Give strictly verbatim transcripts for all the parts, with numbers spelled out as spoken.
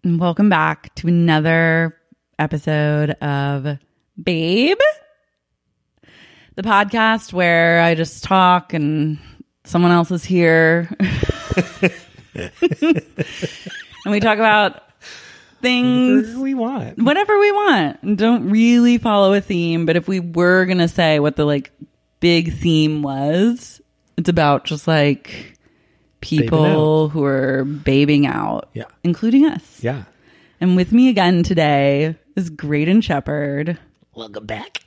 And welcome back to another episode of Babe, the podcast where I just talk and someone else is here. And we talk about things whatever we want. Whatever we want. And don't really follow a theme, but if we were going to say what the like big theme was, it's about just like people who are babing out, yeah, including us. Yeah. And with me again today is Graydon Shepherd. Welcome back.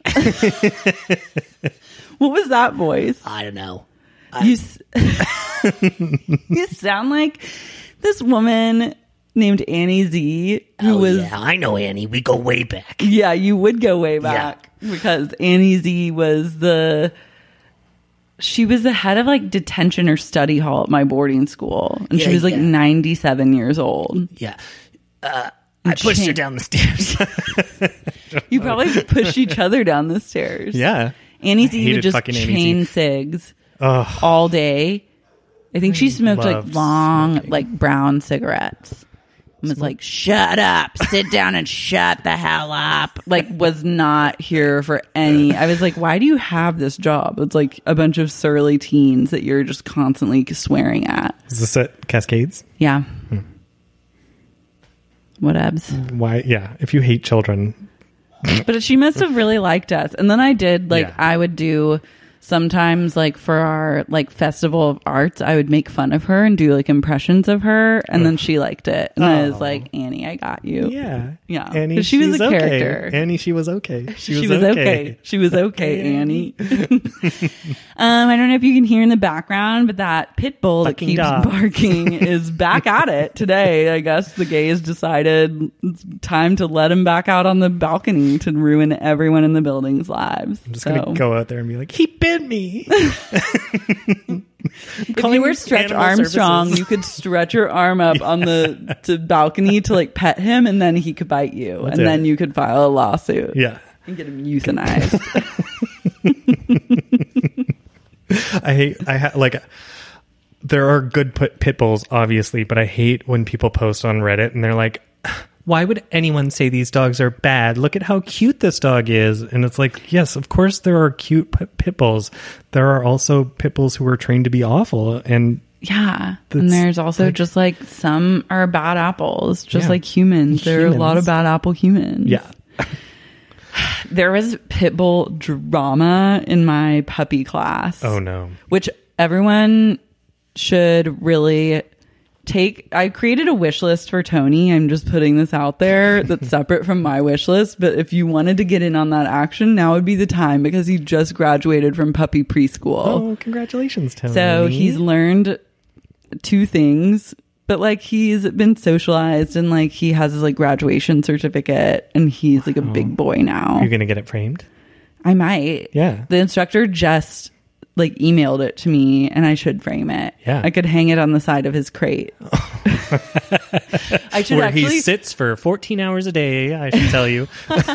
What was that voice? I don't know. I- You, s- you sound like this woman named Annie Z, who oh, was. yeah, I know Annie. We go way back. Yeah, you would go way back because Annie Z was the. She was the head of like detention or study hall at my boarding school, and Yeah, she was like yeah. ninety-seven years old. Yeah. Uh, I pushed her down the stairs. You probably pushed each other down the stairs. Yeah. Annie I Z would hated just fucking Annie Z. chain cigs Ugh. all day. I think she smoked like loved long, smoking. like brown cigarettes. And was like, shut up, sit down and shut the hell up. Like, was not here for any. I was like, why do you have this job? It's like a bunch of surly teens that you're just constantly swearing at. Is this at Cascades? Yeah. Hmm. Whatevs. Why? Yeah. If you hate children. But she must have really liked us. And then I did, like, Yeah. I would do sometimes, like, for our, like, Festival of Arts, I would make fun of her and do, like, impressions of her. And then she liked it. And I was Oh. like, Annie, I got you. Yeah. Yeah. Annie, 'Cause she was she's a okay. character. Annie, she was okay. She was, She was okay. okay. She was okay, Annie. um, I don't know if you can hear in the background, but that pit bull Fucking that keeps dog. barking is back at it today. I guess the gays decided it's time to let him back out on the balcony to ruin everyone in the building's lives. I'm just So, going to go out there and be like, he bit me. if you were Stretch Animal Armstrong, services. you could stretch your arm up on the to balcony to like pet him, and then he could bite you, That's and it. then you could file a lawsuit. Yeah. And get him euthanized. I hate, I ha- like, there are good put pit bulls, obviously, but I hate when people post on Reddit and they're like, why would anyone say these dogs are bad? Look at how cute this dog is. And it's like, yes, of course there are cute p- pit bulls. There are also pit bulls who are trained to be awful. And Yeah. That's And there's also like- just like some are bad apples, just Yeah. like humans. There are a lot of Humans. bad apple humans. yeah. There was pit bull drama in my puppy class. Oh, no. Which everyone should really take. I created a wish list for Tony. I'm just putting this out there that's separate from my wish list. But if you wanted to get in on that action, now would be the time because he just graduated from puppy preschool. Oh, congratulations, Tony. So he's learned two things, but like he's been socialized and like he has his like graduation certificate and he's like a big boy now. You're going to get it framed? I might. Yeah. The instructor just like emailed it to me and I should frame it. Yeah. I could hang it on the side of his crate. I should Where actually he sits for fourteen hours a day, I should tell you.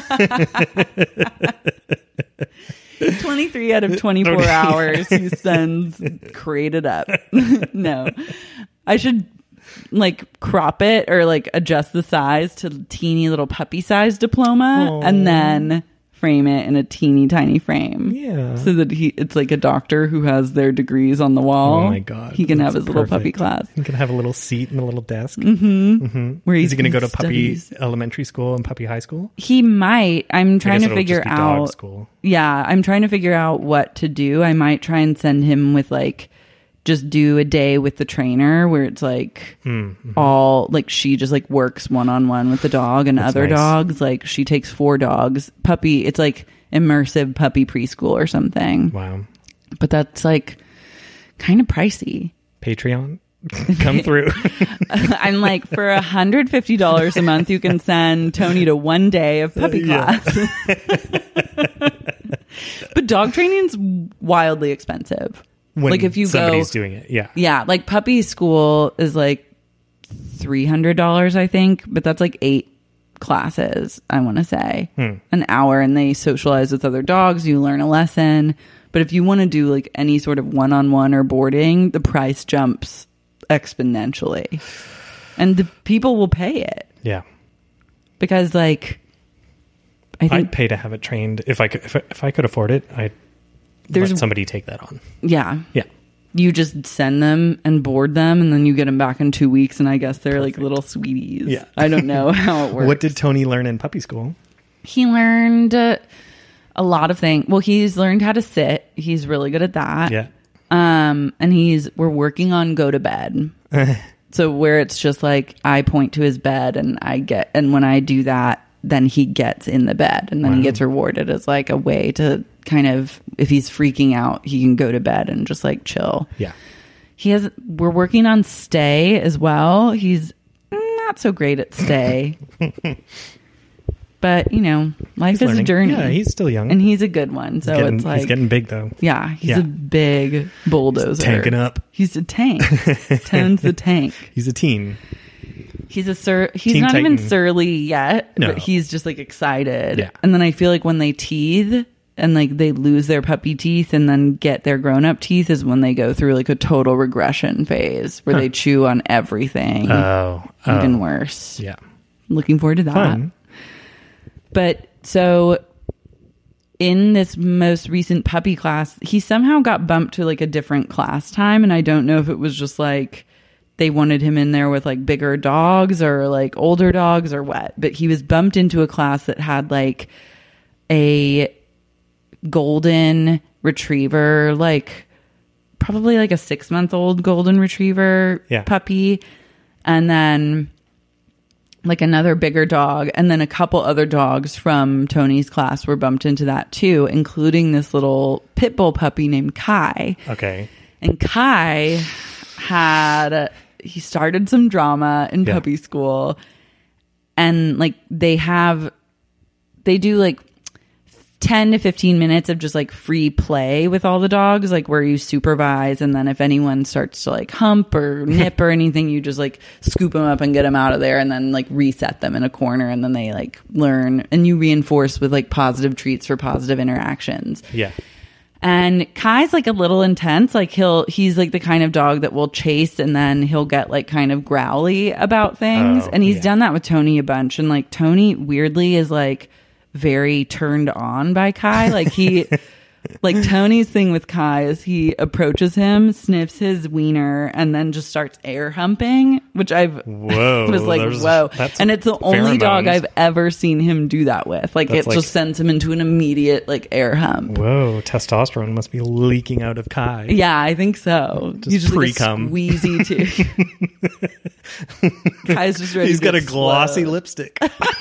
twenty-three out of twenty-four hours he spends crated up. No. I should like crop it or like adjust the size to teeny little puppy size diploma Aw. and then frame it in a teeny tiny frame. Yeah. So that he it's like a doctor who has their degrees on the wall. Oh my God. He can That's have his little puppy perfect. class. He can have a little seat and a little desk. Mm-hmm. Mm-hmm. Where Is he going to go to studies. puppy elementary school and puppy high school? He might. I'm I trying guess to it'll figure just be dog out. school. Yeah, I'm trying to figure out what to do. I might try and send him with like just do a day with the trainer where it's like Mm-hmm. all like she just like works one on one with the dog and That's other nice. dogs. Like she takes four dogs. Puppy, it's like immersive puppy preschool or something. Wow. But that's like kind of pricey. Patreon? Come through. I'm like, for one hundred fifty dollars a month, you can send Tony to one day of puppy Yeah. class. But dog training's wildly expensive. When like if you somebody's go, doing it. Yeah. yeah, like puppy school is like three hundred dollars, I think, but that's like eight classes, I want to say. Hmm. An hour, and they socialize with other dogs. You learn a lesson. But if you want to do like any sort of one-on-one or boarding, the price jumps exponentially. And the people will pay it. Yeah. Because like, I think I'd pay to have it trained if I could. If I, if I could afford it, I'd There's- let somebody take that on. yeah, Yeah. you just send them and board them, and then you get them back in two weeks, and I guess they're like little sweeties. Yeah. I don't know how it works. What did Tony learn in puppy school? He learned uh, a lot of things. Well, he's learned how to sit. He's really good at that. Yeah. Um, and he's we're working on go to bed. So where it's just like I point to his bed and I get, and when I do that, then he gets in the bed, and then Wow. he gets rewarded as like a way to kind of, if he's freaking out, he can go to bed and just like chill. Yeah. He has, we're working on stay as well. He's not so great at stay. But, you know, life He's is learning. a journey. Yeah, he's still young. And he's a good one. So he's getting, it's like, he's getting big though. yeah, he's Yeah. a big bulldozer. Tanking up. He's a tank. Tone's the tank. He's a teen. He's a sur- he's Teen not Titan. even surly yet, No. but he's just like excited. Yeah. And then I feel like when they teeth and like they lose their puppy teeth and then get their grown up teeth is when they go through like a total regression phase where Huh. they chew on everything. Oh. Even oh. worse. Yeah. Looking forward to that. Fun. But so in this most recent puppy class, he somehow got bumped to like a different class time. And I don't know if it was just like they wanted him in there with like bigger dogs or like older dogs or what. But he was bumped into a class that had like a golden retriever, like probably like a six month old golden retriever Yeah. puppy. And then like another bigger dog, and then a couple other dogs from Tony's class were bumped into that too, including this little pit bull puppy named Kai. Okay. And Kai had, he started some drama in Yeah. puppy school, and like they have, they do like ten to fifteen minutes of just like free play with all the dogs, like where you supervise, and then if anyone starts to like hump or nip or anything, you just like scoop them up and get them out of there, and then like reset them in a corner, and then they like learn, and you reinforce with like positive treats for positive interactions. Yeah. And Kai's like a little intense. Like he'll, he's like the kind of dog that will chase and then he'll get like kind of growly about things. Oh, and he's yeah. done that with Tony a bunch. And like Tony weirdly is like very turned on by Kai. Like he, like Tony's thing with Kai is he approaches him, sniffs his wiener, and then just starts air humping, which I've Whoa. was like, there's- whoa. that's And it's the only dog pheromones. I've ever seen him do that with. Like That's it like- just sends him into an immediate like air hump. Whoa. Testosterone must be leaking out of Kai. Yeah, I think so. Just You just like a pre-cum. squeezy too. Kai's just ready. He's to got a glossy explode. lipstick.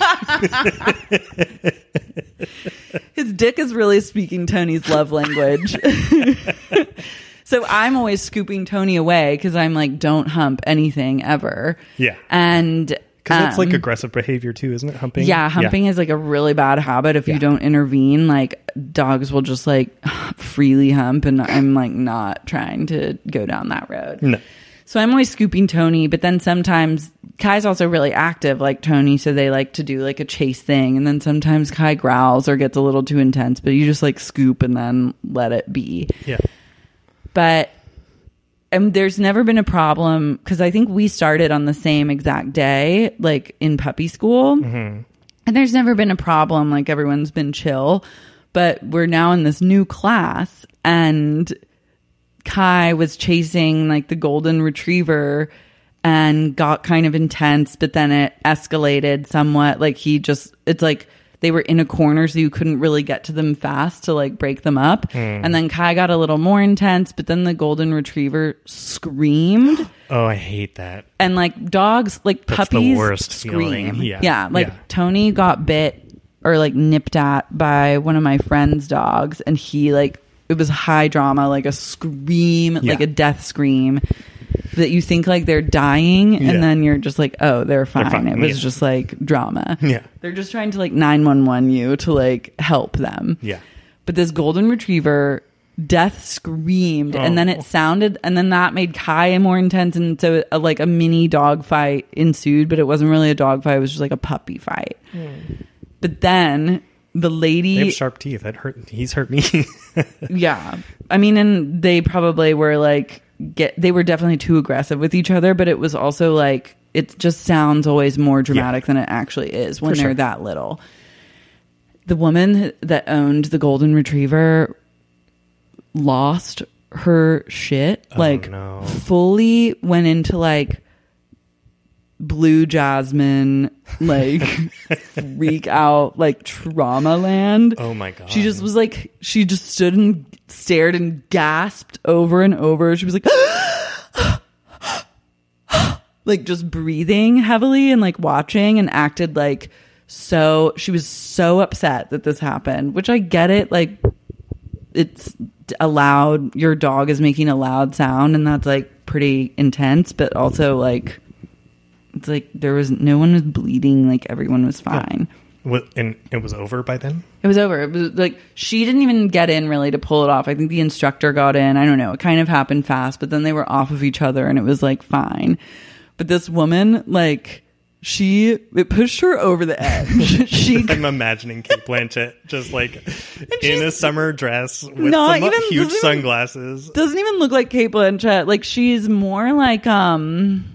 His dick is really speaking Tony's love language. So I'm always scooping Tony away because I'm like, don't hump anything ever. Yeah. And Because that's like um, aggressive behavior too, isn't it? Humping. yeah, humping is like a really bad habit. If Yeah. you don't intervene, like dogs will just like freely hump, and I'm like not trying to go down that road. No. So I'm always scooping Tony, but then sometimes Kai's also really active like Tony, so they like to do like a chase thing, and then sometimes Kai growls or gets a little too intense, but you just like scoop and then let it be. Yeah. But and there's never been a problem because I think we started on the same exact day, like in puppy school. Mm-hmm. And there's never been a problem. Like everyone's been chill. But we're now in this new class, and Kai was chasing like the golden retriever and got kind of intense, but then it escalated somewhat. Like he just, it's like they were in a corner, so you couldn't really get to them fast to like break them up. Mm. And then Kai got a little more intense, but then the golden retriever screamed. Oh, I hate that. And like dogs, like That's the puppies worst scream. feeling. Yeah. like Yeah. Tony got bit or like nipped at by one of my friend's dogs, and he like, it was high drama, like a scream, Yeah. like a death scream that you think like they're dying, and Yeah. then you're just like, oh, they're fine. fine, It was yeah. just like drama. Yeah. They're just trying to like nine one one you to like help them. Yeah. But this golden retriever death screamed, and then Oh. it sounded, and then that made Kai more intense, and so a, like a mini dog fight ensued, but it wasn't really a dog fight, it was just like a puppy fight. But then the lady, They have sharp teeth. That hurt. He's hurt me. yeah, I mean, and they probably were like, get they were definitely too aggressive with each other, but it was also like it just sounds always more dramatic Yeah. than it actually is when For they're sure. that little. The woman that owned the golden retriever lost her shit, Oh, like no. fully went into like blue jasmine, like freak out, like trauma land. Oh my God. She just was like, she just stood and stared and gasped over and over. She was like, like just breathing heavily and like watching, and acted like so, she was so upset that this happened, which I get it. Like, it's a loud, your dog is making a loud sound, and that's like pretty intense, but also like, it's like there was no one was bleeding, like everyone was fine. What, and it was over by then? It was over. It was like she didn't even get in really to pull it off. I think the instructor got in. I don't know. It kind of happened fast, but then they were off of each other and it was like fine. But this woman, like, she, it pushed her over the edge. She, I'm imagining Kate Blanchett just like in a summer dress with Not some even- huge doesn't even- sunglasses. doesn't even look like Kate Blanchett. Like, she's more like, um,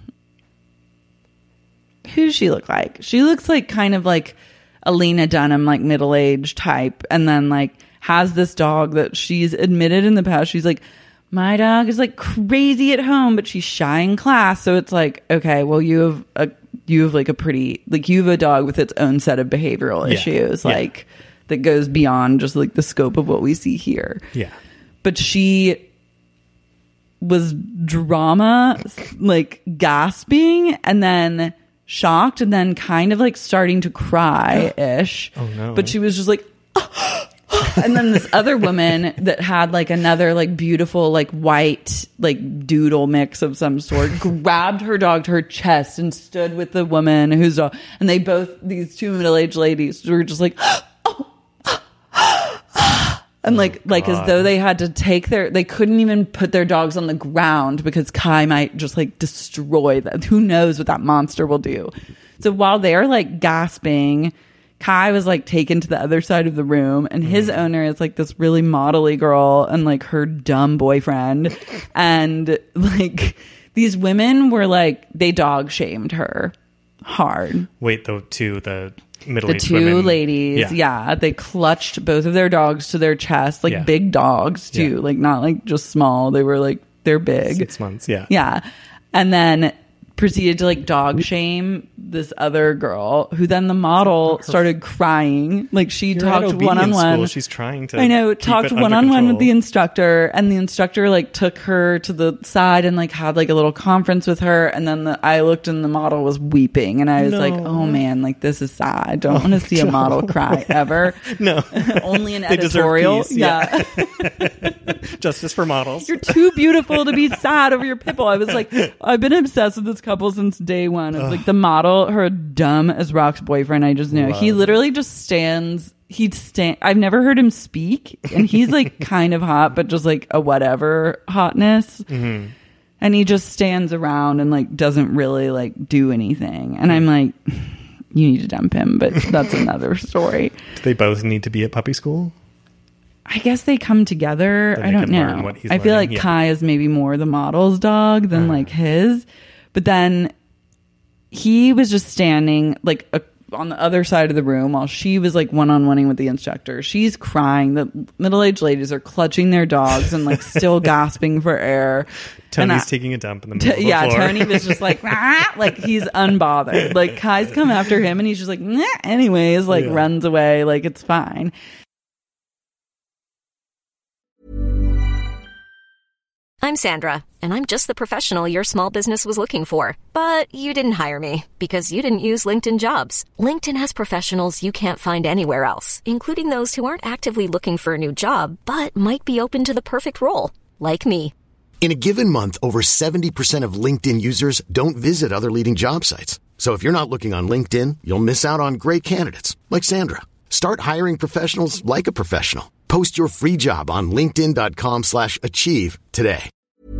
who does she look like? She looks like kind of like a Lena Dunham, like middle-aged type. And then like has this dog that she's admitted in the past. She's like, my dog is like crazy at home, but she's shy in class. So it's like, okay, well, you have a, you have like a pretty, like you have a dog with its own set of behavioral Yeah. issues, Yeah. like that goes beyond just like the scope of what we see here. Yeah. But she was drama, like gasping and then shocked and then kind of like starting to cry ish. Oh, no. But she was just like, and then this other woman that had like another like beautiful like white like doodle mix of some sort grabbed her dog to her chest and stood with the woman whose dog, and they both, these two middle-aged ladies were just like and like like as though they had to take their, they couldn't even put their dogs on the ground because Kai might just like destroy them. Who knows what that monster will do. So while they're like gasping, Kai was like taken to the other side of the room, and his owner is like this really modelly girl and like her dumb boyfriend. And like these women were like, they dog shamed her hard. Wait, though, to the The middle-aged two women. ladies, yeah. they clutched both of their dogs to their chest, like Yeah. big dogs too, Yeah. like not like just small. They were like, they're big. Six months, yeah. Yeah. And then proceeded to like dog shame this other girl, who then the model started crying. Like she You're at talked obedience one on one. school. She's trying to I know, keep talked it under one on one with control. the instructor, and the instructor like took her to the side and like had like a little conference with her. And then the, I looked and the model was weeping, and I was like, No. oh man, like this is sad. I don't want to see a model cry ever. No. Only an They deserve editorial. peace, yeah. Justice for models. You're too beautiful to be sad over your pitbull. I was like, I've been obsessed with this couple since day one. Of like the model, her dumb as rocks boyfriend. I just know he Love. literally just stands. He'd stand. I've never heard him speak, and he's like kind of hot, but just like a whatever hotness. Mm-hmm. And he just stands around and like doesn't really like do anything. And I'm like, you need to dump him, but that's another story. Do they both need to be at puppy school? I guess they come together. Then I they don't can learn know. what he's I feel learning, like yeah. Kai is maybe more the model's dog than Uh. like his. But then he was just standing like a, on the other side of the room while she was like one-on-oneing with the instructor. She's crying. The middle-aged ladies are clutching their dogs and like still gasping for air. Tony's And I- taking a dump in the middle T- of the yeah, floor. Tony was just like, "Ah," like he's unbothered. Like Kai's come after him and he's just like, "Nah," anyways, like Yeah. runs away. Like it's fine. I'm Sandra, and I'm just the professional your small business was looking for. But you didn't hire me because you didn't use LinkedIn Jobs. LinkedIn has professionals you can't find anywhere else, including those who aren't actively looking for a new job, but might be open to the perfect role, like me. In a given month, over seventy percent of LinkedIn users don't visit other leading job sites. So if you're not looking on LinkedIn, you'll miss out on great candidates like Sandra. Start hiring professionals like a professional. Post your free job on linkedin.com slash achieve today.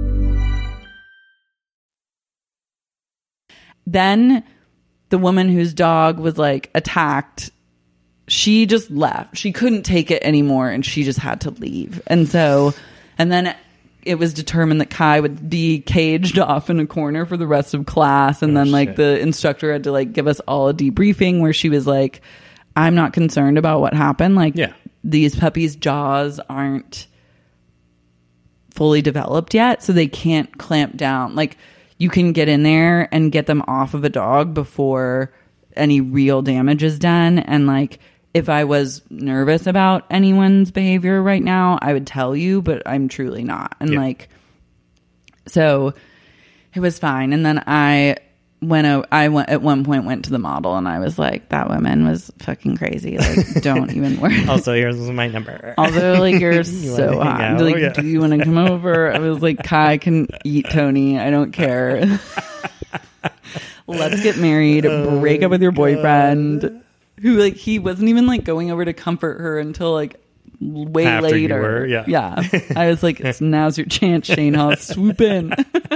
Then the woman whose dog was like attacked, she just left. She couldn't take it anymore and she just had to leave. And so, and then it was determined that Kai would be caged off in a corner for the rest of class. And Oh, then like shit. the instructor had to like give us all a debriefing where she was like, I'm not concerned about what happened. Like Yeah. these puppies' jaws aren't fully developed yet, so they can't clamp down. Like you can get in there and get them off of a dog before any real damage is done. And like if I was nervous about anyone's behavior right now, I would tell you, but I'm truly not. And Yeah. like, so it was fine. And then I went, o- I went at one point went to the model and I was like, that woman was fucking crazy. Like, don't even worry. Also, here's my number. Also, like, you're wanna so hang hot. out? Like, Yeah. do you want to come over? I was like, Kai can eat Tony. I don't care. Let's get married. Break up with your boyfriend. Who, like, he wasn't even, like, going over to comfort her until, like, way After you later. were, yeah. Yeah. I was like, it's, now's your chance, Shane Hall. Swoop in.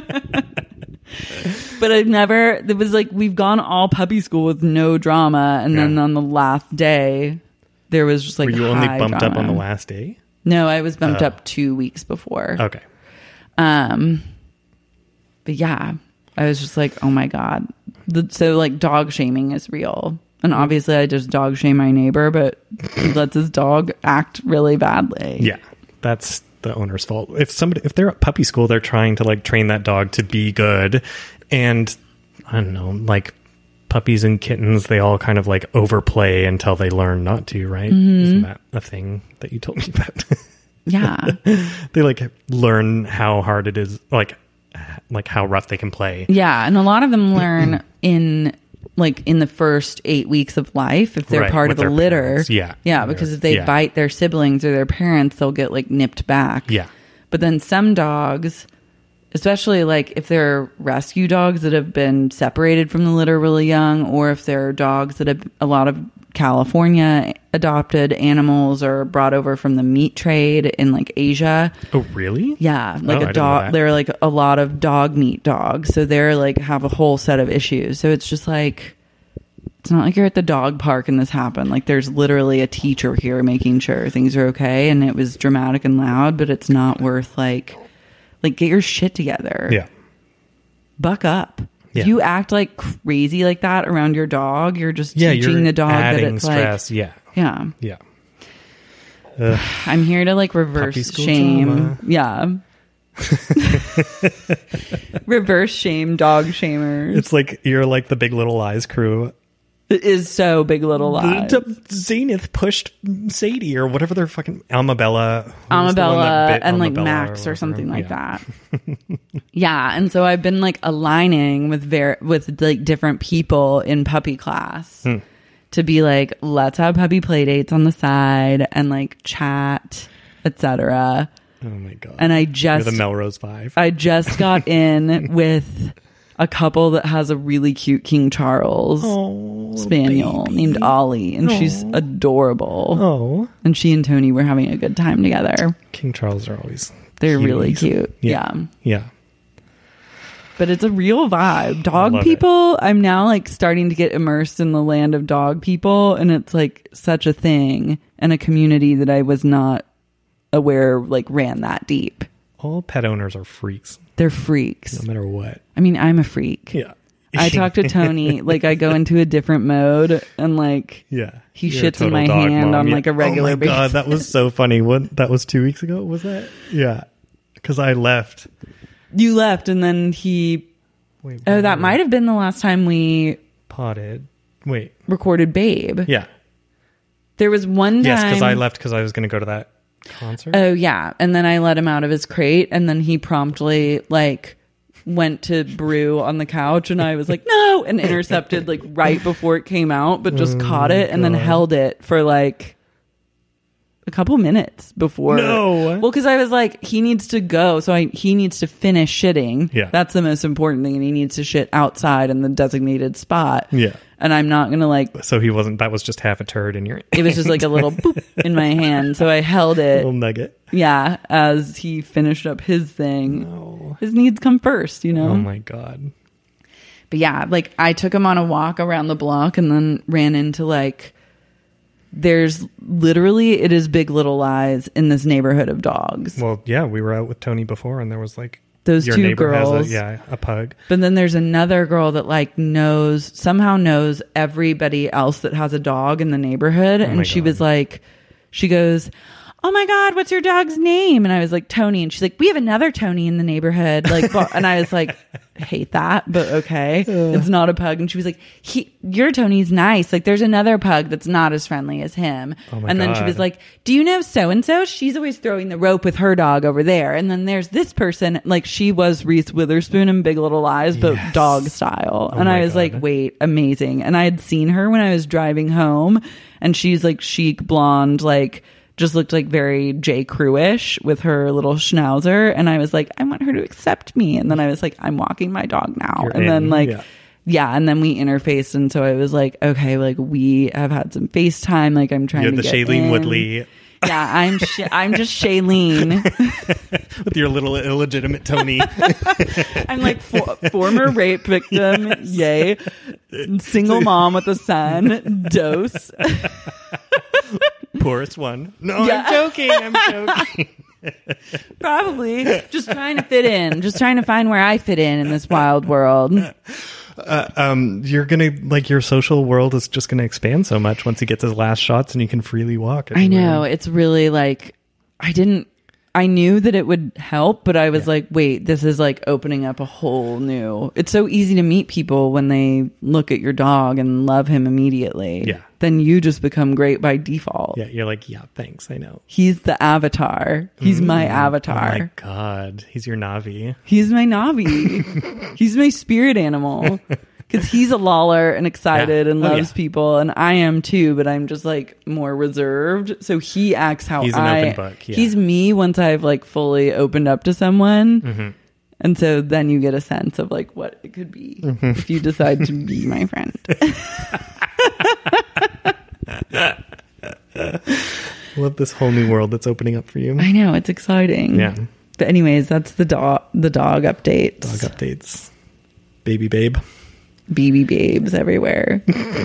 But I've never, it was like, we've gone all puppy school with no drama. And then Yeah. on the last day, there was just like, Were you only high bumped up on drama. the last day? No, I was bumped Oh. up two weeks before. Okay. Um, but yeah, I was just like, oh my God. The, so like dog shaming is real. And obviously I just dog shame my neighbor, but he lets his dog act really badly. Yeah. That's the owner's fault. If somebody, if they're at puppy school, they're trying to like train that dog to be good. And I don't know, like puppies and kittens, they all kind of like overplay until they learn not to, right? Mm-hmm. Isn't that a thing that you told me about? Yeah. They like learn how hard it is, like, like how rough they can play. Yeah. And a lot of them learn in like in the first eight weeks of life if they're Right, part with of a their litter. parents. Yeah. Yeah. They're- Because if they yeah. bite their siblings or their parents, they'll get like nipped back. Yeah. But then some dogs, especially like if they're rescue dogs that have been separated from the litter really young, or if they're dogs that have a lot of California adopted animals or brought over from the meat trade in like Asia. Oh, really? Yeah, like Oh, I a didn't know dog. that. They're like a lot of dog meat dogs, so they're like have a whole set of issues. So it's just like it's not like you're at the dog park and this happened. Like there's literally a teacher here making sure things are okay, and it was dramatic and loud, but it's not worth like like get your shit together. Yeah. Buck up. Yeah. If you act like crazy like that around your dog, you're just Yeah. teaching You're the dog that adding it's stress. like yeah. yeah. Yeah. Ugh. I'm here to like reverse Puppy school shame. trauma. Yeah. Reverse shame dog shamers. It's like you're like the Big Little Lies crew. It is so Big Little Lies. The Zenith pushed Sadie or whatever their fucking Almabella. who's the one that Amabella bit and like Almabella Max or whatever. something like Yeah. that. Yeah, and so I've been like aligning with ver- with like different people in puppy class Hmm. to be like, let's have puppy play dates on the side and like chat, et cetera. Oh my god! And I You're just the Melrose Five. I just got in with a couple that has a really cute King Charles oh, spaniel baby. named Ollie, and she's adorable. Oh, And she and Tony were having a good time together. King Charles are always They're really cuties. cute. Yeah. Yeah. Yeah. But it's a real vibe. Dog love people, I'm now like starting to get immersed in the land of dog people, and it's like such a thing and a community that I was not aware like ran that deep. All pet owners are freaks, They're freaks. no matter what. I mean, I'm a freak. Yeah. I talk to Tony, like I go into a different mode and like Yeah. he You're a shits in total my dog hand mom. on Yeah. like a regular oh my basis. God, that was so funny. What that was two weeks ago, was that? Yeah. Because I left. You left and then he Wait, Oh, where that were might we? have been the last time we potted. Wait. recorded Babe. Yeah. There was one time Yes, because I left because I was going to go to that concert. Oh yeah, and then I let him out of his crate, and then he promptly like went to brew on the couch, and I was like, no, and intercepted like right before it came out, but just caught it and then held it for like a couple minutes before. No. Well, because I was like, he needs to go, so I he needs to finish shitting. Yeah. That's the most important thing, and he needs to shit outside in the designated spot. Yeah. And I'm not gonna like. So he wasn't, that was just half a turd in your It was just like a little boop in my hand, so I held it. little nugget. Yeah, as he finished up his thing. No. His needs come first, you know? Oh my God. But yeah, like I took him on a walk around the block and then ran into like there's literally, it is Big Little Lies in this neighborhood of dogs. Well, yeah, we were out with Tony before, and there was like those your two neighbor girls. Has a, yeah, a pug. But then there's another girl that like knows, somehow knows everybody else that has a dog in the neighborhood. Oh my and she God. was like, she goes, oh my God, what's your dog's name? And I was like, Tony. And she's like, we have another Tony in the neighborhood. Like, well, and I was like, hate that, but okay. It's not a pug. And she was like, he, your Tony's nice. Like, there's another pug that's not as friendly as him. Oh my and then she God. was like, do you know so-and-so? She's always throwing the rope with her dog over there. And then there's this person, like she was Reese Witherspoon in Big Little Lies, but Yes. dog style. Oh and I my was like, God. wait, amazing. And I had seen her when I was driving home, and she's like chic blonde, like just looked like very J. Crew-ish with her little schnauzer. And I was like, I want her to accept me. And then I was like, I'm walking my dog now. You're and in, then like, yeah. yeah. And then we interfaced. And so I was like, okay, like we have had some FaceTime. Like I'm trying You're to the get Shailene in. Woodley Yeah, I'm sh- I'm just Shailene. with your little illegitimate Tony. I'm like for- former rape victim. Yay. Single mom with a son. Dose. Poorest one. No, Yeah. I'm joking. I'm joking. Probably just trying to fit in. Just trying to find where I fit in in this wild world. Uh, um, you're gonna like your social world is just gonna expand so much once he gets his last shots and he can freely walk. I everywhere. know. It's really like, I didn't, I knew that it would help, but I was Yeah. like, wait, this is like opening up a whole new, it's so easy to meet people when they look at your dog and love him immediately. Yeah. Then you just become great by default. Yeah, you're like, yeah, thanks. I know. He's the avatar. He's my avatar. Oh my God, he's your Navi. He's my Navi. He's my spirit animal. Because he's a loller and excited Yeah. and Oh, loves yeah. people, and I am too. But I'm just like more reserved. So he acts how He's an I. open book, yeah. He's me once I've like fully opened up to someone, Mm-hmm. and so then you get a sense of like what it could be Mm-hmm. if you decide to be my friend. Love this whole new world that's opening up for you. I know, it's exciting. Yeah. But anyways, that's the dog. The dog updates. Dog updates. Baby babe. B B babes everywhere.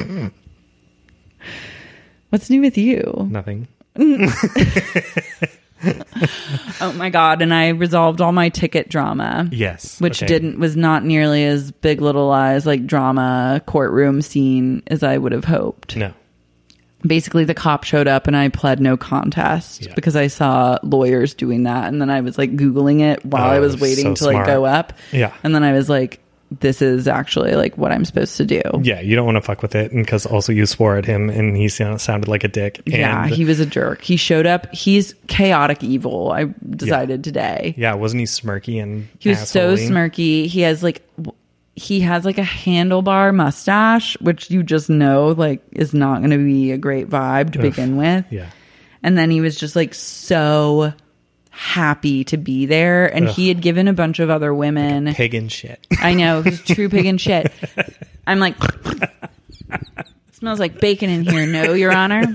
What's new with you? Nothing. Oh my God. And I resolved all my ticket drama. Yes. Which okay. didn't was not nearly as Big Little Lies like drama courtroom scene as I would have hoped. No. Basically the cop showed up and I pled no contest Yeah. because I saw lawyers doing that, and then I was like Googling it while Oh, I was waiting so to like smart. go up. Yeah. And then I was like, this is actually like what I'm supposed to do. Yeah, you don't want to fuck with it, and because also you swore at him, and he sound- sounded like a dick. And Yeah, he was a jerk. He showed up. He's chaotic evil, I decided today. yeah, wasn't he smirky and He was so assholey? smirky. He has like w- he has like a handlebar mustache, which you just know like is not going to be a great vibe to Ugh. begin with. Yeah, And then he was just like so happy to be there, and Ugh. he had given a bunch of other women. pagan shit. I know, he's true pig and shit. I'm like, smells like bacon in here. No, Your Honor.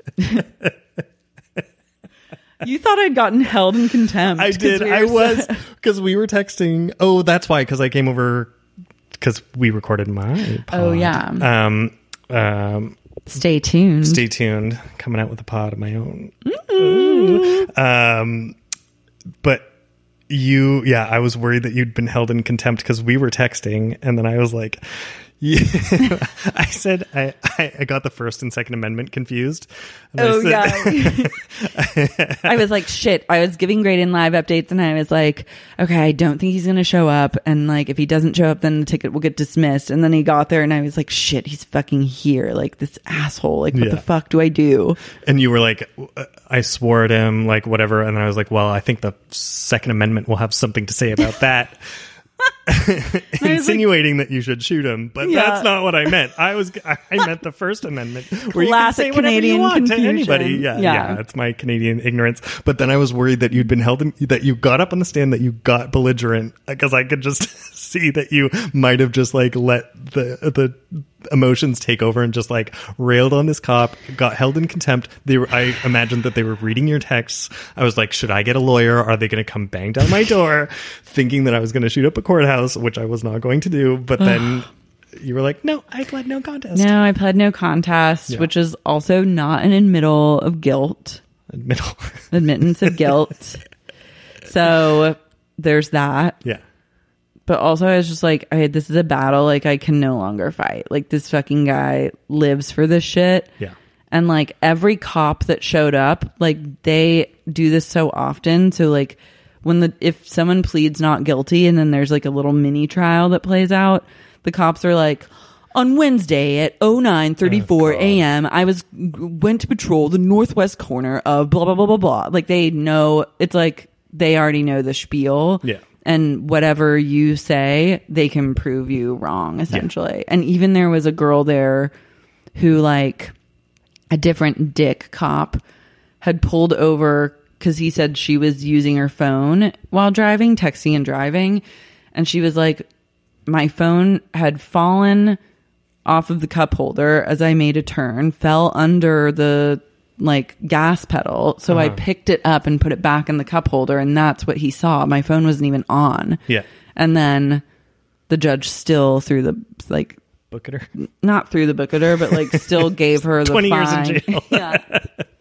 You thought I'd gotten held in contempt. I 'cause did. we I were was so- because we were texting. Oh, that's why. Because I came over because we recorded my. Pod. Oh, yeah. Um. Um. Stay tuned. Stay tuned. Coming out with a pod of my own. Mm-hmm. Um. But you, yeah, I was worried that you'd been held in contempt because we were texting, and then I was like. Yeah. I said I, I, I got the First and Second Amendment confused. And Oh, I said, yeah. I was like, shit. I was giving Great in live updates, and I was like, okay, I don't think he's going to show up. And like, if he doesn't show up, then the ticket will get dismissed. And then he got there, and I was like, shit, he's fucking here. Like, this asshole. Like, what Yeah. the fuck do I do? And you were like, I swore at him, like whatever. And I was like, well, I think the Second Amendment will have something to say about that. Insinuating that you should shoot him, but Yeah. that's not what I meant. I was I meant the First Amendment, where Classic you can say whatever Canadian you want confusion. to anybody. Yeah, Yeah. yeah, it's my Canadian ignorance. But then I was worried that you'd been held, in, that you got up on the stand, that you got belligerent, because I could just see that you might have just like let the the emotions take over and just like railed on this cop, got held in contempt. They were, I imagined that they were reading your texts. I was like, should I get a lawyer? Are they going to come bang down my door? Thinking that I was going to shoot up a courthouse, which I was not going to do. But then You were like, no, I pled no contest. No, I pled no contest, Yeah. which is also not an admittal of guilt. Middle. Admittance of guilt. So there's that. Yeah. But also I was just like, I, this is a battle. Like, I can no longer fight. Like, this fucking guy lives for this shit. Yeah. And like every cop that showed up, like they do this so often. So like when the, if someone pleads not guilty and then there's like a little mini trial that plays out, the cops are like, on Wednesday at oh nine thirty-four a.m. I was went to patrol the northwest corner of blah blah blah blah blah. Like they know, it's like they already know the spiel. Yeah. And whatever you say, they can prove you wrong essentially. Yeah. And even there was a girl there who like a different dick cop had pulled over because he said she was using her phone while driving, texting and driving. And she was like, my phone had fallen off of the cup holder as I made a turn, fell under the like gas pedal. So uh-huh. I picked it up and put it back in the cup holder. And that's what he saw. My phone wasn't even on. Yeah. And then the judge still threw the like, book at her, not through the book at her, but like still gave her the twenty fine. years in jail. Yeah.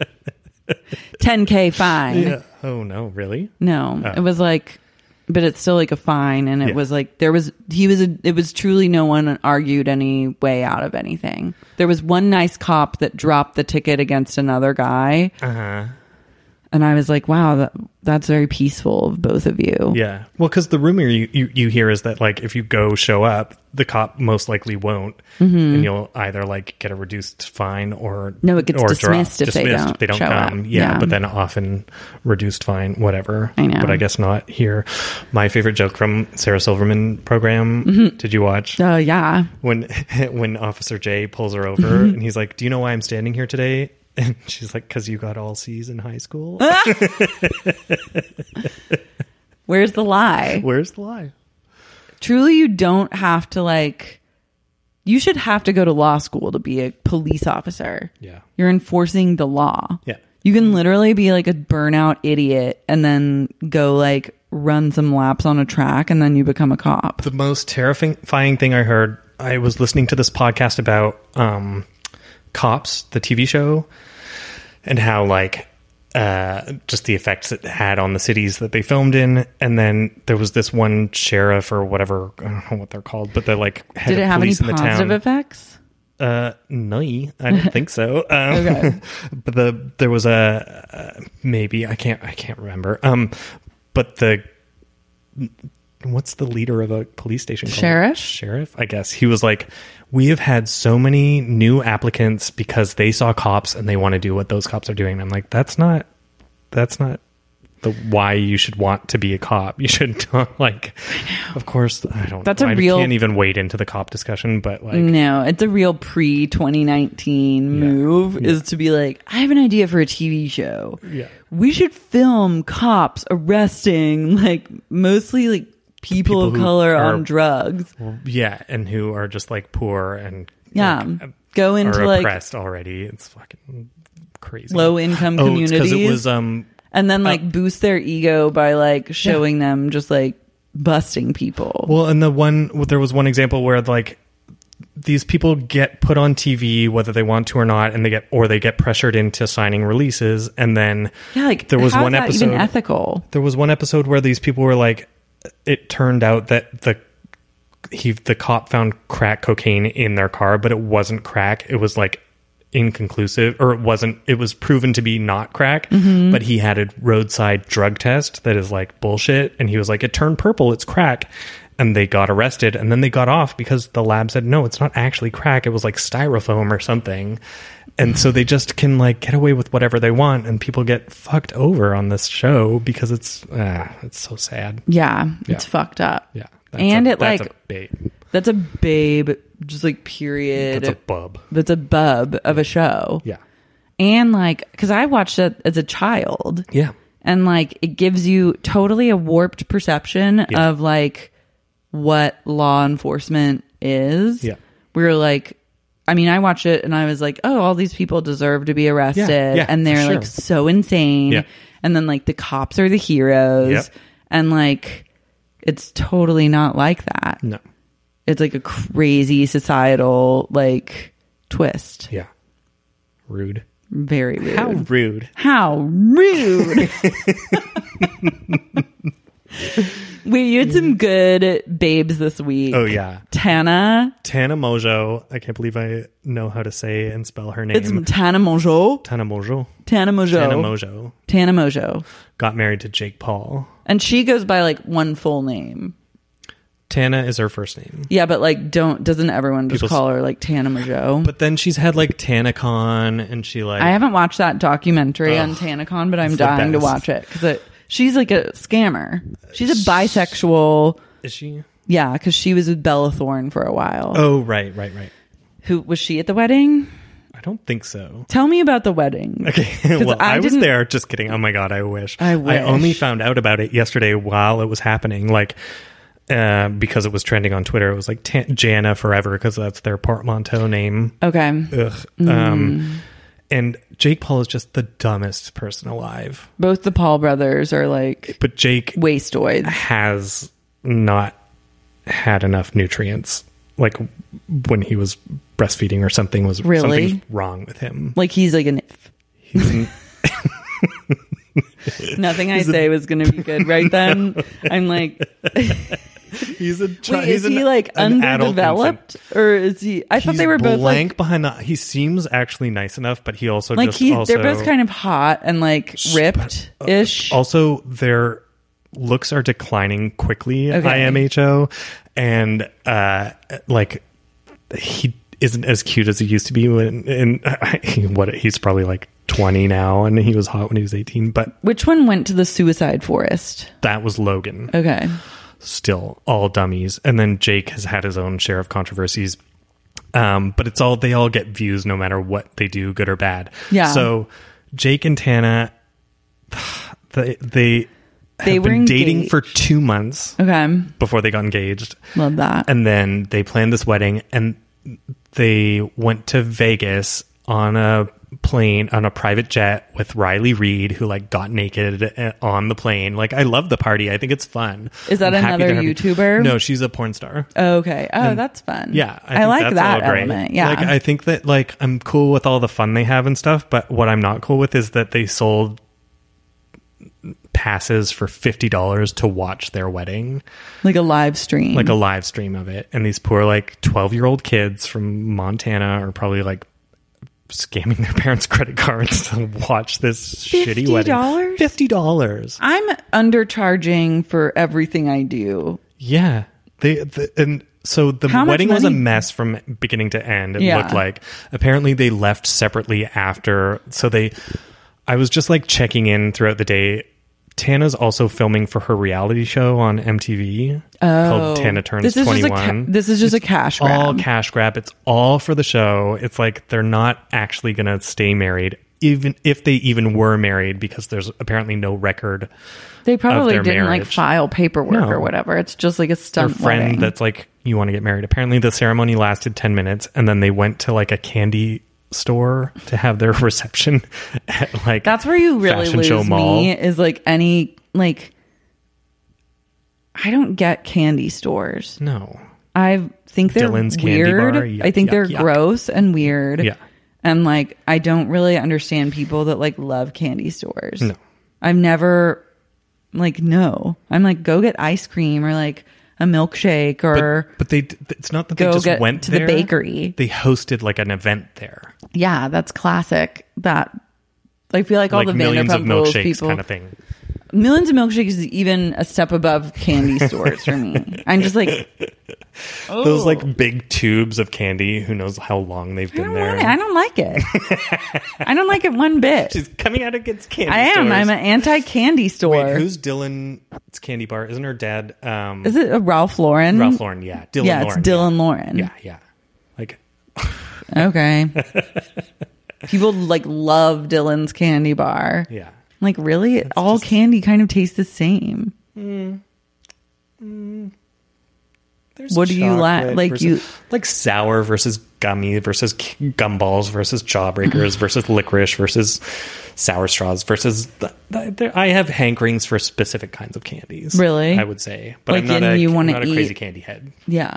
ten K fine. Yeah. Oh no, really? No, oh. It was like, but it's still like a fine. And it yeah. was like, there was, he was, a, it was truly no one argued any way out of anything. There was one nice cop that dropped the ticket against another guy. Uh-huh. And I was like, wow, that, that's very peaceful of both of you. Yeah. Well, because the rumor you, you, you hear is that, like, if you go show up, the cop most likely won't. Mm-hmm. And you'll either, like, get a reduced fine or... No, it gets or dismissed drop. if dismissed they don't, if they don't show come. up. Yeah, Yeah. But then often reduced fine, whatever. I know. But I guess not here. My favorite joke from Sarah Silverman program, mm-hmm. did you watch? Oh, uh, yeah. When, when Officer J pulls her over mm-hmm. and he's like, do you know why I'm standing here today? And she's like, because you got all C's in high school. Where's the lie? Where's the lie? Truly, you don't have to like, you should have to go to law school to be a police officer. Yeah. You're enforcing the law. Yeah. You can literally be like a burnout idiot and then go like run some laps on a track and then you become a cop. The most terrifying thing I heard, I was listening to this podcast about um, Cops, the T V show, and how like uh, just the effects it had on the cities that they filmed in. And then there was this one sheriff or whatever, I don't know what they're called, but they're like head Did it of have any police in the positive town. effects? Uh, no, I don't think so. Um, Okay. But the there was a uh, maybe I can't I can't remember. Um, but the what's the leader of a police station called? Sheriff? Sheriff, I guess. He was like, we have had so many new applicants because they saw cops and they want to do what those cops are doing. And I'm like, that's not, that's not the why you should want to be a cop. You should not, like, of course, I don't That's know. a I real- can't even wade into the cop discussion, but like, No, it's a real pre twenty nineteen Yeah. move Yeah. is to be like, I have an idea for a T V show. Yeah. We should film cops arresting like mostly like people, People of who color are- on drugs. yeah, and who are just like poor and Yeah. like, Go into are like oppressed already. It's fucking crazy. low income oh, communities. because it was um and then like boost their ego by like showing them just like busting people. well, and the one there was one example where like these people get put on T V whether they want to or not, and they get or they get pressured into signing releases, and then yeah, like there was how one is that episode even ethical. There was one episode where these people were like, it turned out that the he the cop found crack cocaine in their car, but it wasn't crack. It was like inconclusive, or it wasn't. It was proven to be not crack, mm-hmm. but he had a roadside drug test that is like bullshit, and he was like, it turned purple. It's crack. And they got arrested, and then they got off because the lab said, no, it's not actually crack. It was like styrofoam or something. And so they just can like get away with whatever they want, and people get fucked over on this show because it's ah, it's so sad. Yeah, Yeah. it's fucked up. Yeah. That's And a, it that's like a babe. that's a babe, just like period. That's a bub. That's a bub of a show. Yeah. And like, because I watched it as a child. Yeah. And like, it gives you totally a warped perception Yeah. of like what law enforcement is. Yeah. We were like, I mean, I watched it and I was like, oh, all these people deserve to be arrested. Yeah, yeah, and they're for like sure. so insane. Yeah. And then like the cops are the heroes. Yep. And like, it's totally not like that. No. it's like a crazy societal like twist. Yeah. Rude. Very rude. How rude. How rude. Wait, you had some good babes this week. Oh, yeah. Tana. Tana Mongeau. I can't believe I know how to say and spell her name. It's Tana Mongeau. Tana Mongeau. Tana Mongeau. Tana Mongeau. Tana Mongeau. Got married to Jake Paul. And she goes by like one full name. Tana is her first name. Yeah, but like don't doesn't everyone just People call her like Tana Mongeau? But then she's had like TanaCon and she like I haven't watched that documentary Ugh, on TanaCon, but I'm it's the dying to best. watch it because it she's like a scammer. She's a bisexual. Is she? Yeah, because she was with Bella Thorne for a while. Oh, right, right, right. Who was she at the wedding? I don't think so. Tell me about the wedding. Okay, well, I I, was didn't- there. Just kidding. Oh my god, I wish. I wish. I only found out about it yesterday while it was happening. Like. Uh, because it was trending on Twitter, it was like T- Jana Forever because that's their portmanteau name. Okay. Ugh. Mm. Um, and Jake Paul is just the dumbest person alive. Both the Paul brothers are like But Jake wastoids. has not had enough nutrients. Like when he was breastfeeding or something was Really? something's wrong with him. Like he's like an He's an, nothing I say was going to be good right then. I'm like, he's a chi- wait, he's is he an- like an adult underdeveloped infant. or is he? I thought He's they were both blank like behind the. He seems actually nice enough, but he also like just he. also, They're both kind of hot and like ripped ish. Also, their looks are declining quickly. Okay. I M H O, and uh, like he isn't as cute as he used to be when. And what he's probably like twenty now, and he was hot when he was eighteen. But Which one went to the suicide forest? that was Logan. Okay. Still all dummies, and then Jake has had his own share of controversies. Um, but it's all they all get views no matter what they do, good or bad. Yeah. So Jake and Tana, they they have They were been dating engaged. for two months Okay. before they got engaged, Love that. and then they planned this wedding, and they went to Vegas on a plane on a private jet with Riley Reid, who like got naked on the plane. Like, I love the party. I think it's fun. Is that I'm happy another to have- YouTuber? No, she's a porn star. Okay. Oh, that's fun. Yeah, I, think like that's that all great. element. Yeah. like I think that like I'm cool with all the fun they have and stuff, but what I'm not cool with is that they sold passes for fifty dollars to watch their wedding, like a live stream. like a live stream of it, and these poor like twelve year old kids from Montana are probably like scamming their parents' credit cards to watch this shitty wedding. fifty dollars? Fifty dollars. I'm undercharging for everything I do. Yeah. They the, and so the How much wedding was a money- mess from beginning to end. It Yeah. looked like apparently they left separately after. So they, I was just like checking in throughout the day. Tana's also filming for her reality show on M T V called Tana Turns This is just a twenty-one. ca- this is just a cash grab. all cash grab. It's all for the show. It's like they're not actually going to stay married, even if they even were married, because there's apparently no record. They probably their didn't like marriage. file paperwork No. or whatever. It's just like a Their stunt friend wedding. that's like, you want to get married. Apparently the ceremony lasted ten minutes, and then they went to like a candy store to have their reception at like That's where you really Fashion lose Show Mall. me is like any like I don't get candy stores. No. I think they're Dylan's Candy weird. Bar? Yuck, I think yuck, they're yuck. gross and weird. Yeah. And like I don't really understand people that like love candy stores. No. I've never like no. I'm like go get ice cream or like a milkshake or But, but they it's not that Go they just get went to the there. bakery. They hosted like an event there. yeah, that's classic. That I feel like all like the millions of Vanderpump Rules milkshakes people kind of thing. Millions of milkshakes is even a step above candy stores for me. I'm just like, oh, Those like big tubes of candy, who knows how long they've I been don't there. want it. I don't like it. I don't like it one bit. She's coming out against candy I am. stores. I'm an anti-candy store. Wait, who's Dylan's candy bar? Isn't her dad um Is it a Ralph Lauren? Ralph Lauren? Yeah. Dylan yeah, Lauren. it's Dylan yeah. Lauren. Yeah, yeah. Like Okay. People like love Dylan's candy bar. yeah. Like really, all candy kind of tastes the same. There's What do you like- chocolate like versus- you- like sour versus gummy versus k- gumballs versus jawbreakers versus licorice versus sour straws versus th- th- there, I have hankerings for specific kinds of candies. Really? I would say, but Like, I'm not and a, you I'm wanna not a crazy eat- candy head. Yeah.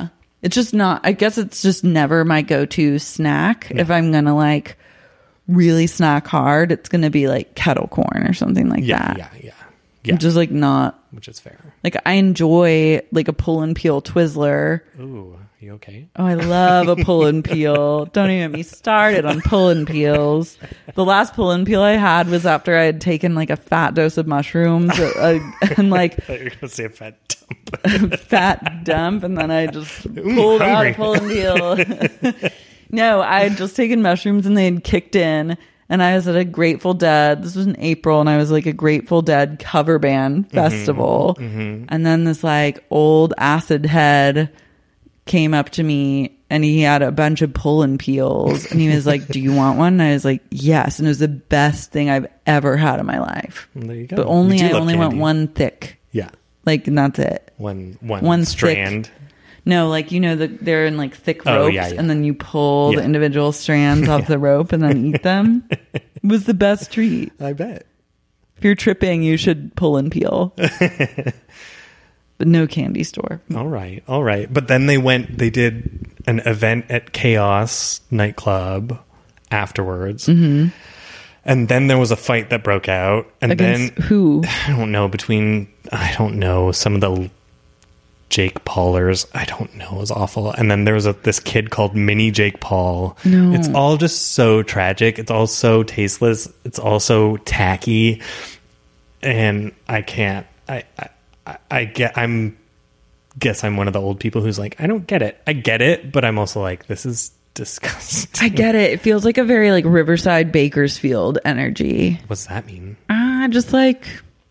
It's just not, I guess it's just never my go-to snack. No. If I'm going to like really snack hard, it's going to be like kettle corn or something like yeah, that. Yeah, yeah, yeah. Just like not. Which is fair. Like I enjoy like a pull and peel Twizzler. Ooh, you okay? Oh, I love a pull and peel. Don't even get me started on pull and peels. The last pull and peel I had was after I had taken like a fat dose of mushrooms uh, and like. I thought you were going to say a fat dump. Fat dump, and then I just pulled Ooh, out a pull and peel. No, I had just taken mushrooms and they had kicked in, and I was at a Grateful Dead. This was in April, and I was like a Grateful Dead cover band festival. Mm-hmm, mm-hmm. And then this like old acid head came up to me, and he had a bunch of pull and peels, and he was like, "Do you want one?" And I was like, "Yes." And it was the best thing I've ever had in my life. Well, there you go. But only I only candy. want one thick. Yeah. Like, and that's it. One, one, one strand. Thick. No, like, you know, the, they're in like thick ropes, oh, yeah, yeah. and then you pull yeah. the individual strands off yeah. the rope and then eat them. It was the best treat. I bet. If you're tripping, you should pull and peel. But no candy store. All right. All right. But then they went, they did an event at Chaos nightclub afterwards. Mm-hmm. And then there was a fight that broke out. And Against then who? I don't know, between, I don't know, some of the Jake Paulers. I don't know. It was awful. And then there was a, this kid called Mini Jake Paul. No. It's all just so tragic. It's all so tasteless. It's also tacky. And I can't, I, I, I, I get, I'm, guess I'm one of the old people who's like, I don't get it. I get it. But I'm also like, this is disgusting. I get it. It feels like a very like Riverside Bakersfield energy. What's that mean? Ah, uh, just like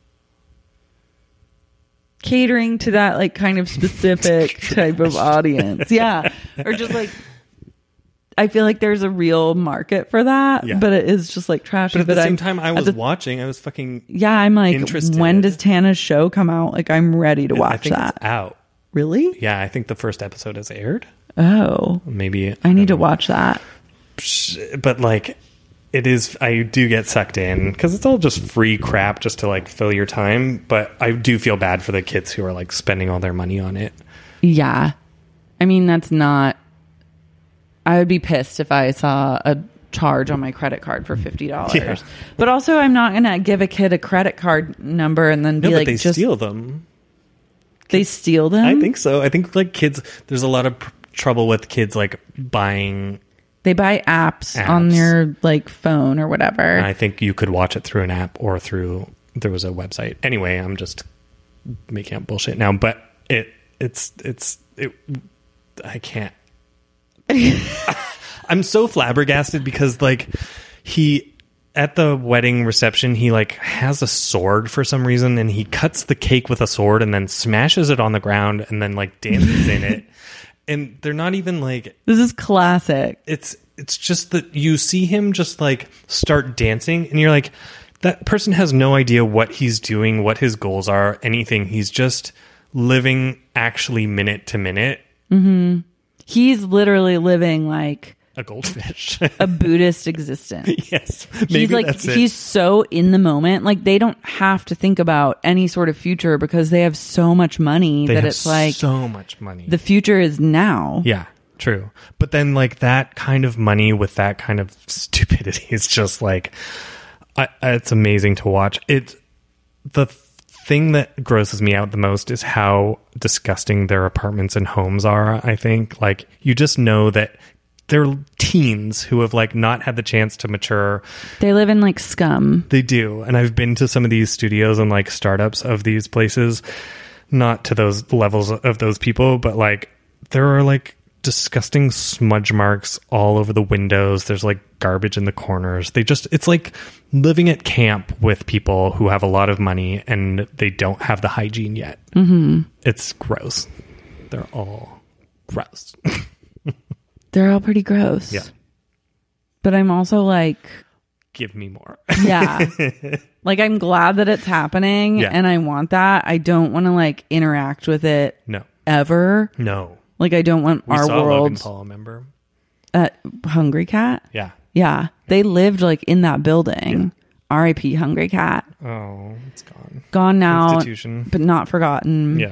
catering to that like kind of specific type of audience. Yeah. Or just like, I feel like there's a real market for that, yeah. but it is just like trashy. But at but the same I'm, time, I was the, watching. I was fucking yeah. I'm like, interested. When does Tana's show come out? Like, I'm ready to watch I think that. It's out. Really? Yeah, I think the first episode has aired. Oh, maybe I need to watch that. But like, it is. I do get sucked in because it's all just free crap just to like fill your time. But I do feel bad for the kids who are like spending all their money on it. Yeah, I mean that's not. I would be pissed if I saw a charge on my credit card for fifty dollars. Yeah. But also, I'm not gonna give a kid a credit card number and then be no, like, but they just steal them. They steal them. I think so. I think like kids. There's a lot of pr- trouble with kids like buying. They buy apps, apps on their like phone or whatever. And I think you could watch it through an app or through there was a website. Anyway, I'm just making up bullshit now, but it it's it's it. I can't. I'm so flabbergasted because like he at the wedding reception he like has a sword for some reason and he cuts the cake with a sword and then smashes it on the ground and then like dances in it. And they're not even like this is classic. It's it's just that you see him just like start dancing and you're like that person has no idea what he's doing, what his goals are, anything. He's just living actually minute to minute. Mm-hmm. He's literally living like a goldfish, a Buddhist existence. Yes, maybe he's like that's it. He's so in the moment. Like they don't have to think about any sort of future because they have so much money they that have it's like so much money. The future is now. Yeah, true. But then like that kind of money with that kind of stupidity is just like I, it's amazing to watch. It the thing that grosses me out the most is how disgusting their apartments and homes are. I think like you just know that they're teens who have like not had the chance to mature. They live in like scum. They do. And I've been to some of these studios and like startups of these places, not to those levels of those people, but like there are like disgusting smudge marks all over the windows. There's like garbage in the corners. They just, it's like living at camp with people who have a lot of money and they don't have the hygiene yet. Mm-hmm. It's gross. They're all gross. They're all pretty gross. Yeah. But I'm also like, give me more. Yeah. Like I'm glad that it's happening yeah. and I want that. I don't want to like interact with it. No. Ever. No. Like I don't want we our saw world. Logan Paul, remember? At Hungry Cat? Yeah. Yeah. They lived like in that building. Yeah. R I P Hungry Cat. Oh, it's gone. Gone now. Institution. But not forgotten. Yeah.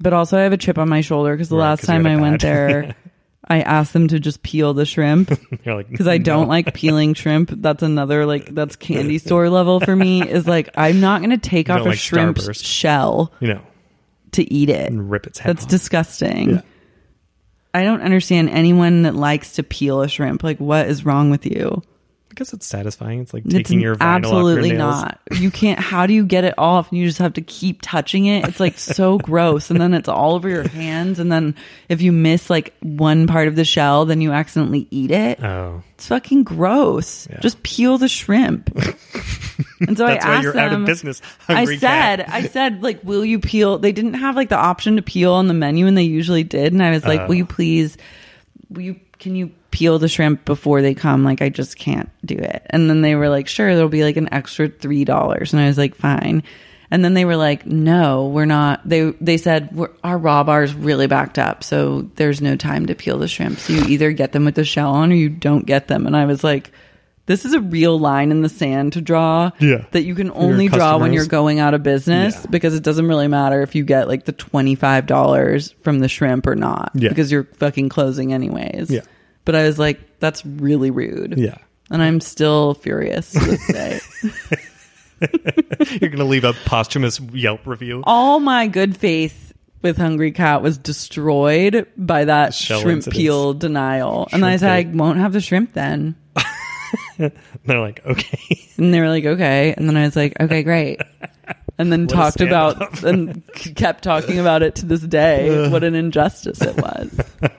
But also I have a chip on my shoulder because the Right, last 'cause you time had I a went bad- there, I asked them to just peel the shrimp You're like, because I don't no. like peeling shrimp. That's another, like, that's candy store level for me, is like, I'm not going to take You off don't a like shrimp's Starburst. shell You know, to eat it. and rip its head That's off. disgusting. Yeah. I don't understand anyone that likes to peel a shrimp. Like, what is wrong with you? I guess it's satisfying. It's like It's taking your vinyl absolutely off your nails. not. You can't. How do you get it off? And you just have to keep touching it. It's like so gross, and then it's all over your hands. And then if you miss like one part of the shell, then you accidentally eat it. Oh, It's fucking gross. Yeah. Just peel the shrimp. And so that's I why asked you're them, out of business. I Hungry said, cat. I said, like, will you peel? They didn't have like the option to peel on the menu, and they usually did. And I was like, Oh. will you please, will you, can you peel the shrimp before they come? Like, I just can't do it. And then they were like, sure, there'll be like an extra three dollars. And I was like, fine. And then they were like, no, we're not. They they said we're, our raw bar is really backed up, so there's no time to peel the shrimp. So you either get them with the shell on or you don't get them. And I was like, this is a real line in the sand to draw. Yeah. That you can your only draw when customers. you're going out of business, Yeah. because it doesn't really matter if you get like the twenty-five dollars from the shrimp or not, Yeah. because you're fucking closing anyways. Yeah. But I was like, that's really rude. Yeah. And I'm still furious to this day. You're gonna leave a posthumous Yelp review. All my good faith with Hungry Cat was destroyed by that Shell shrimp incidents. peel denial. and I Shrimp said, I bait. won't have the shrimp then. They're like, okay. And they were like, okay. And then I was like, okay, great. And then What a talked about standoff. and c- kept talking about it to this day. What an injustice it was.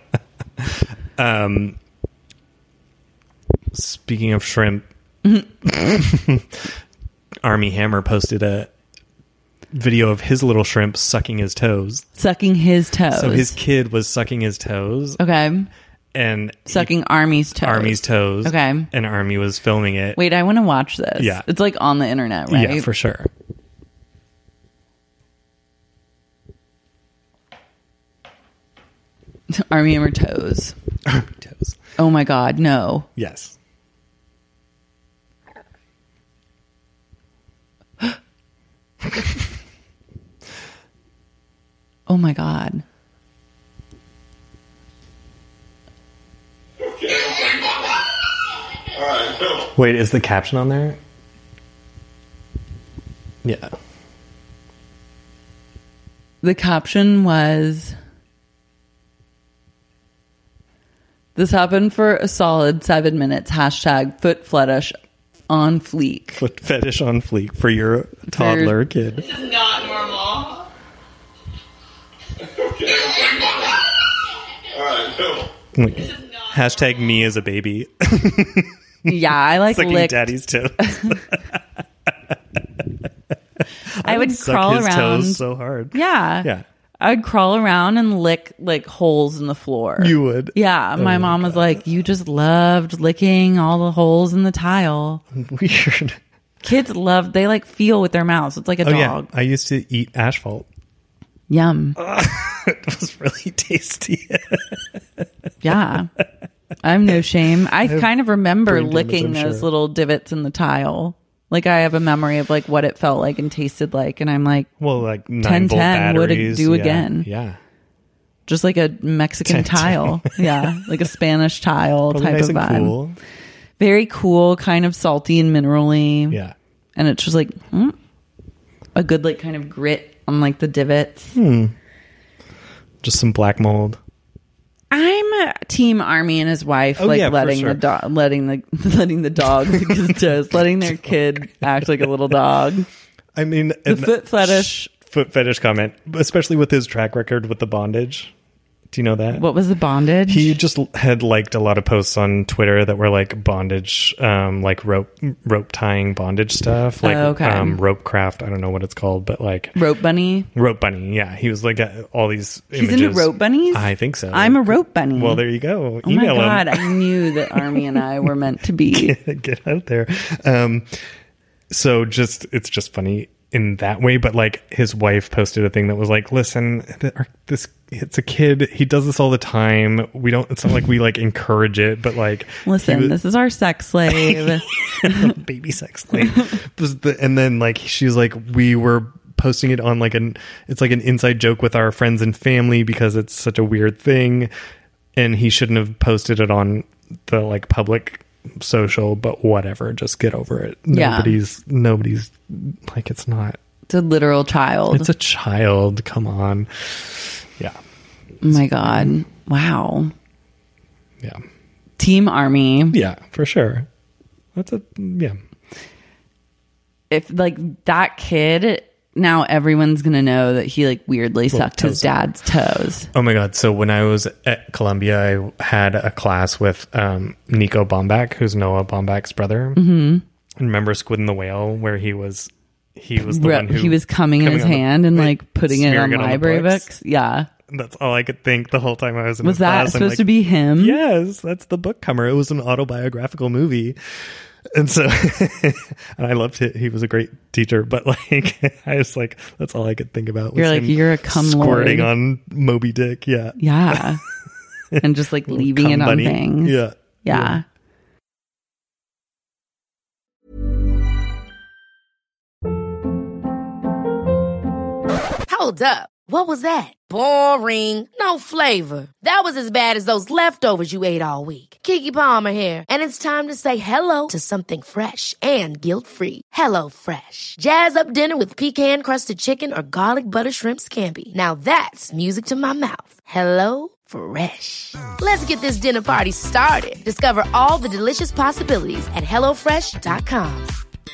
Um, speaking of shrimp, Army Hammer posted a video of his little shrimp sucking his toes. Sucking his toes. So his kid was sucking his toes, okay. and Sucking Army's toes. Army's toes. Okay. And Army was filming it. Wait, I want to watch this. Yeah. It's like on the internet, right? Yeah, for sure. Army Hammer toes. Army toes. Oh my God, no. Yes. Oh my God. Wait, is the caption on there? Yeah. The caption was, this happened for a solid seven minutes. Hashtag foot fetish on fleek. Foot fetish on fleek for your toddler kid. This is not normal. Alright, no. Wait. Hashtag me as a baby. Yeah, I like Sucking licked. daddy's toes. I would Suck crawl his around. toes so hard. Yeah. Yeah. I'd crawl around and lick like holes in the floor. You would? Yeah. My Oh my mom was God. like, you just loved licking all the holes in the tile. Weird. Kids love, they like feel with their mouths. It's like a Oh, yeah. dog. I used to eat asphalt. Yum. It was really tasty. Yeah. I have no shame. I kind of remember brain damage, licking I'm those sure. little divots in the tile. Like I have a memory of like what it felt like and tasted like. And I'm like, Well, like nine ten volt ten would batteries. do yeah. again. Yeah. just like a Mexican ten ten. tile. Yeah. Like a Spanish tile Probably type nice of and vibe. cool. Very cool, kind of salty and minerally. Yeah. And it's just like hmm, a good like kind of grit on like the divots. Just some black mold. I'm a team Army and his wife, Oh, like yeah, for letting sure. the dog, letting the letting the dog lick his toes, letting their kid act like a little dog. I mean, The and- foot fetish. foot fetish comment, especially with his track record with the bondage. Do you know that? What was the bondage? He just had liked a lot of posts on Twitter that were like bondage, um, like rope rope tying bondage stuff, like Oh, okay. um, rope craft. I don't know what it's called, but like Rope bunny. rope bunny. Yeah, he was like uh, all these. He's images. into rope bunnies? I think so. I'm a rope bunny. Well, there you go. Oh my Email god! him. I knew that Army and I were meant to be. Get out there. Um, so just it's just funny in that way, but like his wife posted a thing that was like, listen, th- our- this it's a kid, he does this all the time, we don't, it's not like we like encourage it, but like Listen, he was- this is our sex slave. baby sex slave. Was the- and then like she's like, we were posting it on like an it's like an inside joke with our friends and family because it's such a weird thing, and he shouldn't have posted it on the like public social, but whatever, just get over it. Yeah. Nobody's nobody's like, it's not, It's a literal child. it's a child, come on. Yeah. Oh my God. Wow. Yeah. Team Army. Yeah, for sure. That's a yeah. If like that kid, now everyone's gonna know that he like weirdly Well, sucked his toes. dad's toes. Oh my God. So when I was at Columbia, I had a class with um, Nico Baumbach, who's Noah Baumbach's brother. Mm-hmm. Remember Squid and the Whale, where he was he was the Re- one who he was coming in his on the- hand and like putting it on smearing library the books. Yeah. That's all I could think the whole time I was in Was his that class. I'm supposed like, to be him? Yes, that's the book cover. It was an autobiographical movie. And so, and I loved it. He was a great teacher, but like, I was like, that's all I could think about. Was You're like, him you're a cum squirting lord. on Moby Dick. Yeah. Yeah. And just like leaving Cum it on bunny. things. Yeah. Yeah. Hold up. What was that? Boring. No flavor. That was as bad as those leftovers you ate all week. Keke Palmer here, and it's time to say hello to something fresh and guilt-free. Hello Fresh. Jazz up dinner with pecan-crusted chicken or garlic butter shrimp scampi. Now that's music to my mouth. Hello Fresh. Let's get this dinner party started. Discover all the delicious possibilities at hello fresh dot com.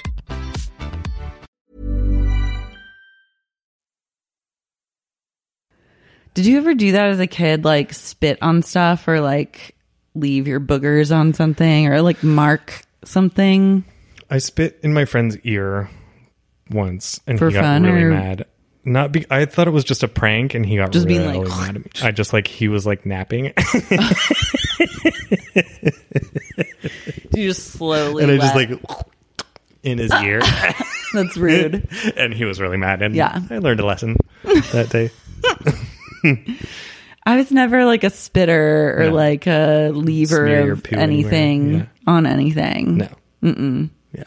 Did you ever do that as a kid? Like spit on stuff or like leave your boogers on something or like mark something? I spit in my friend's ear once and For he got fun, really or- mad. Not be- I thought it was just a prank and he got Just really, being like- mad at me. I just like, he was like napping. Do you just slowly and I let- just like in his ear. That's rude. And he was really mad. And Yeah. I learned a lesson that day. I was never like a spitter or No. like a lever Smear your of poo anything anywhere. on anything. No. Mm-mm. Yeah.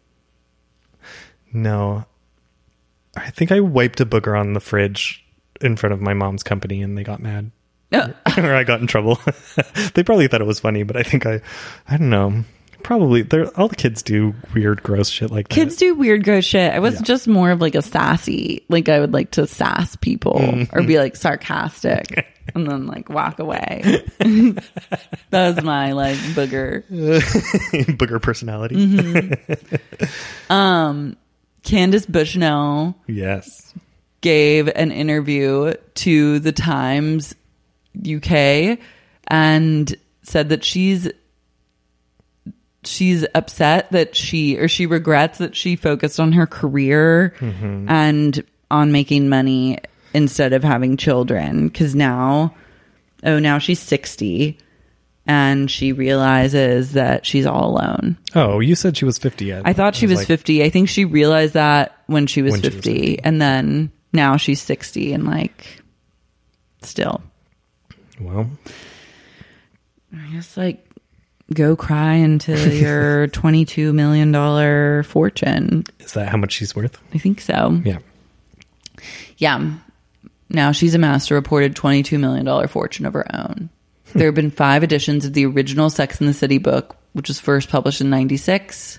No. I think I wiped a booger on the fridge in front of my mom's company and they got mad. Oh. Or I got in trouble. They probably thought it was funny, but I think I, I don't know. Probably, they're, all the kids do weird, gross shit like that. Kids do weird, gross shit. I was Yeah. just more of like a sassy, like I would like to sass people Mm-hmm. or be like sarcastic and then like walk away. That was my like booger. Booger personality. Um, Candace Bushnell Yes. gave an interview to the Times U K and said that she's she's upset that she or she regrets that she focused on her career and on making money instead of having children, because now oh now she's sixty and she realizes that she's all alone. Oh, you said she was fifty. I thought she was like, fifty. I think she realized that when she was, When she was fifty, fifty. and then now she's sixty and like still. Well, I guess like go cry into your twenty-two million dollars fortune. is that how much she's worth? I think so. Yeah. Yeah. Now she's amassed a reported twenty-two million dollars fortune of her own. There have been five editions of the original Sex and the City book, which was first published in ninety-six.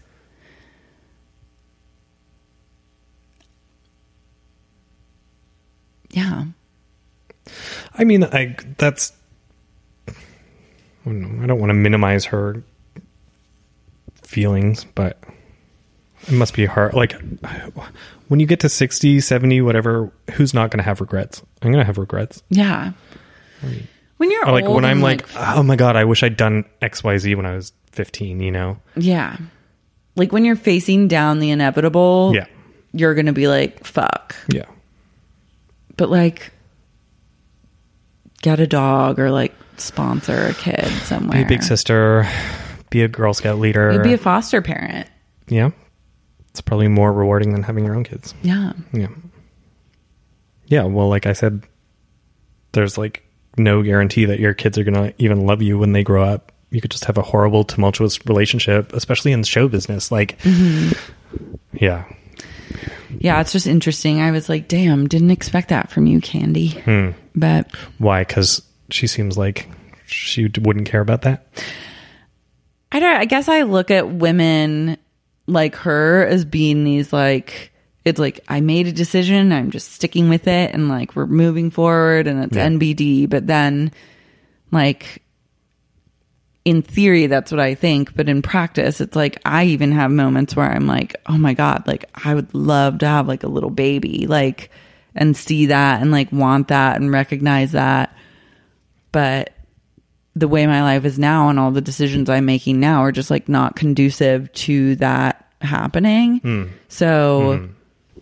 Yeah. I mean, I that's. I don't know, I don't want to minimize her feelings, but it must be hard. Like, when you get to sixty, seventy, whatever, who's not going to have regrets? I'm going to have regrets. Yeah. When you're Or like old when I'm and, like, oh my God, I wish I'd done X Y Z when I was fifteen, you know? yeah. Like when you're facing down the inevitable, Yeah. you're going to be like, fuck. Yeah. But like, get a dog or like sponsor a kid somewhere. Be a big sister, be a Girl Scout leader. You'd be a foster parent. yeah. It's probably more rewarding than having your own kids. Yeah. Yeah. Yeah. Well, like I said, there's like no guarantee that your kids are going to even love you when they grow up. You could just have a horrible, tumultuous relationship, especially in the show business. Like, Mm-hmm. yeah. Yeah, it's just interesting. I was like, damn, didn't expect that from you, Candy. Hmm. But Why? Because she seems like she wouldn't care about that. I don't. I guess I look at women like her as being these like. It's like I made a decision. I'm just sticking with it, and like we're moving forward, and it's Yeah. N B D. But then, like. In theory, that's what I think. But in practice, it's like I even have moments where I'm like, oh my God, like I would love to have like a little baby, like, and see that and like want that and recognize that. But the way my life is now and all the decisions I'm making now are just like not conducive to that happening. Mm. So Mm.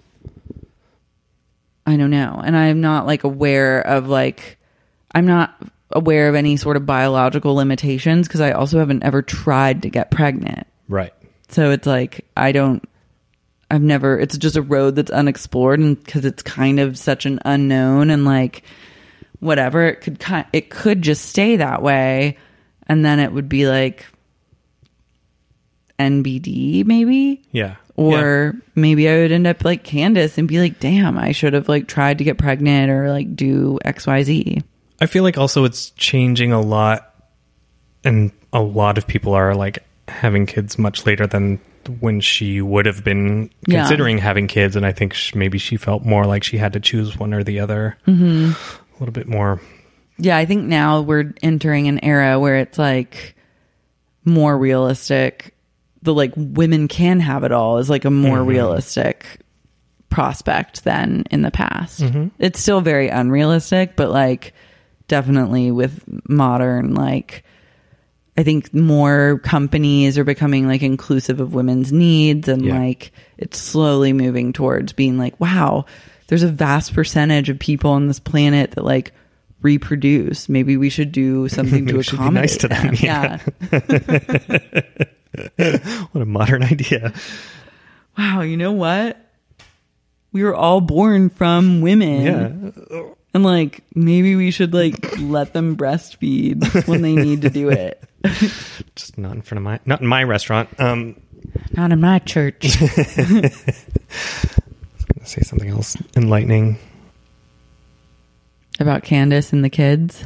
I don't know. And I'm not like aware of like, I'm not aware of any sort of biological limitations because I also haven't ever tried to get pregnant. Right. So it's like, I don't, I've never, it's just a road that's unexplored and because it's kind of such an unknown and like whatever, it could kind, it could just stay that way. And then it would be like N B D maybe. Yeah. Or yeah. maybe I would end up like Candace and be like, damn, I should have like tried to get pregnant or like do X, Y, Z. I feel like also it's changing a lot, and a lot of people are like having kids much later than when she would have been considering yeah. having kids. And I think sh- maybe she felt more like she had to choose one or the other mm-hmm. a little bit more. Yeah, I think now we're entering an era where it's like more realistic. The like women can have it all is like a more mm-hmm. realistic prospect than in the past. Mm-hmm. It's still very unrealistic, but like definitely with modern, like I think more companies are becoming like inclusive of women's needs and yeah. like it's slowly moving towards being like, wow, there's a vast percentage of people on this planet that like reproduce. Maybe we should do something to accommodate to them. them. Yeah. yeah. What a modern idea. Wow, you know what? We were all born from women. Yeah. And like maybe we should like let them breastfeed when they need to do it. Just not in front of my not in my restaurant. Um not in my church. I was gonna say something else enlightening. About Candace and the kids.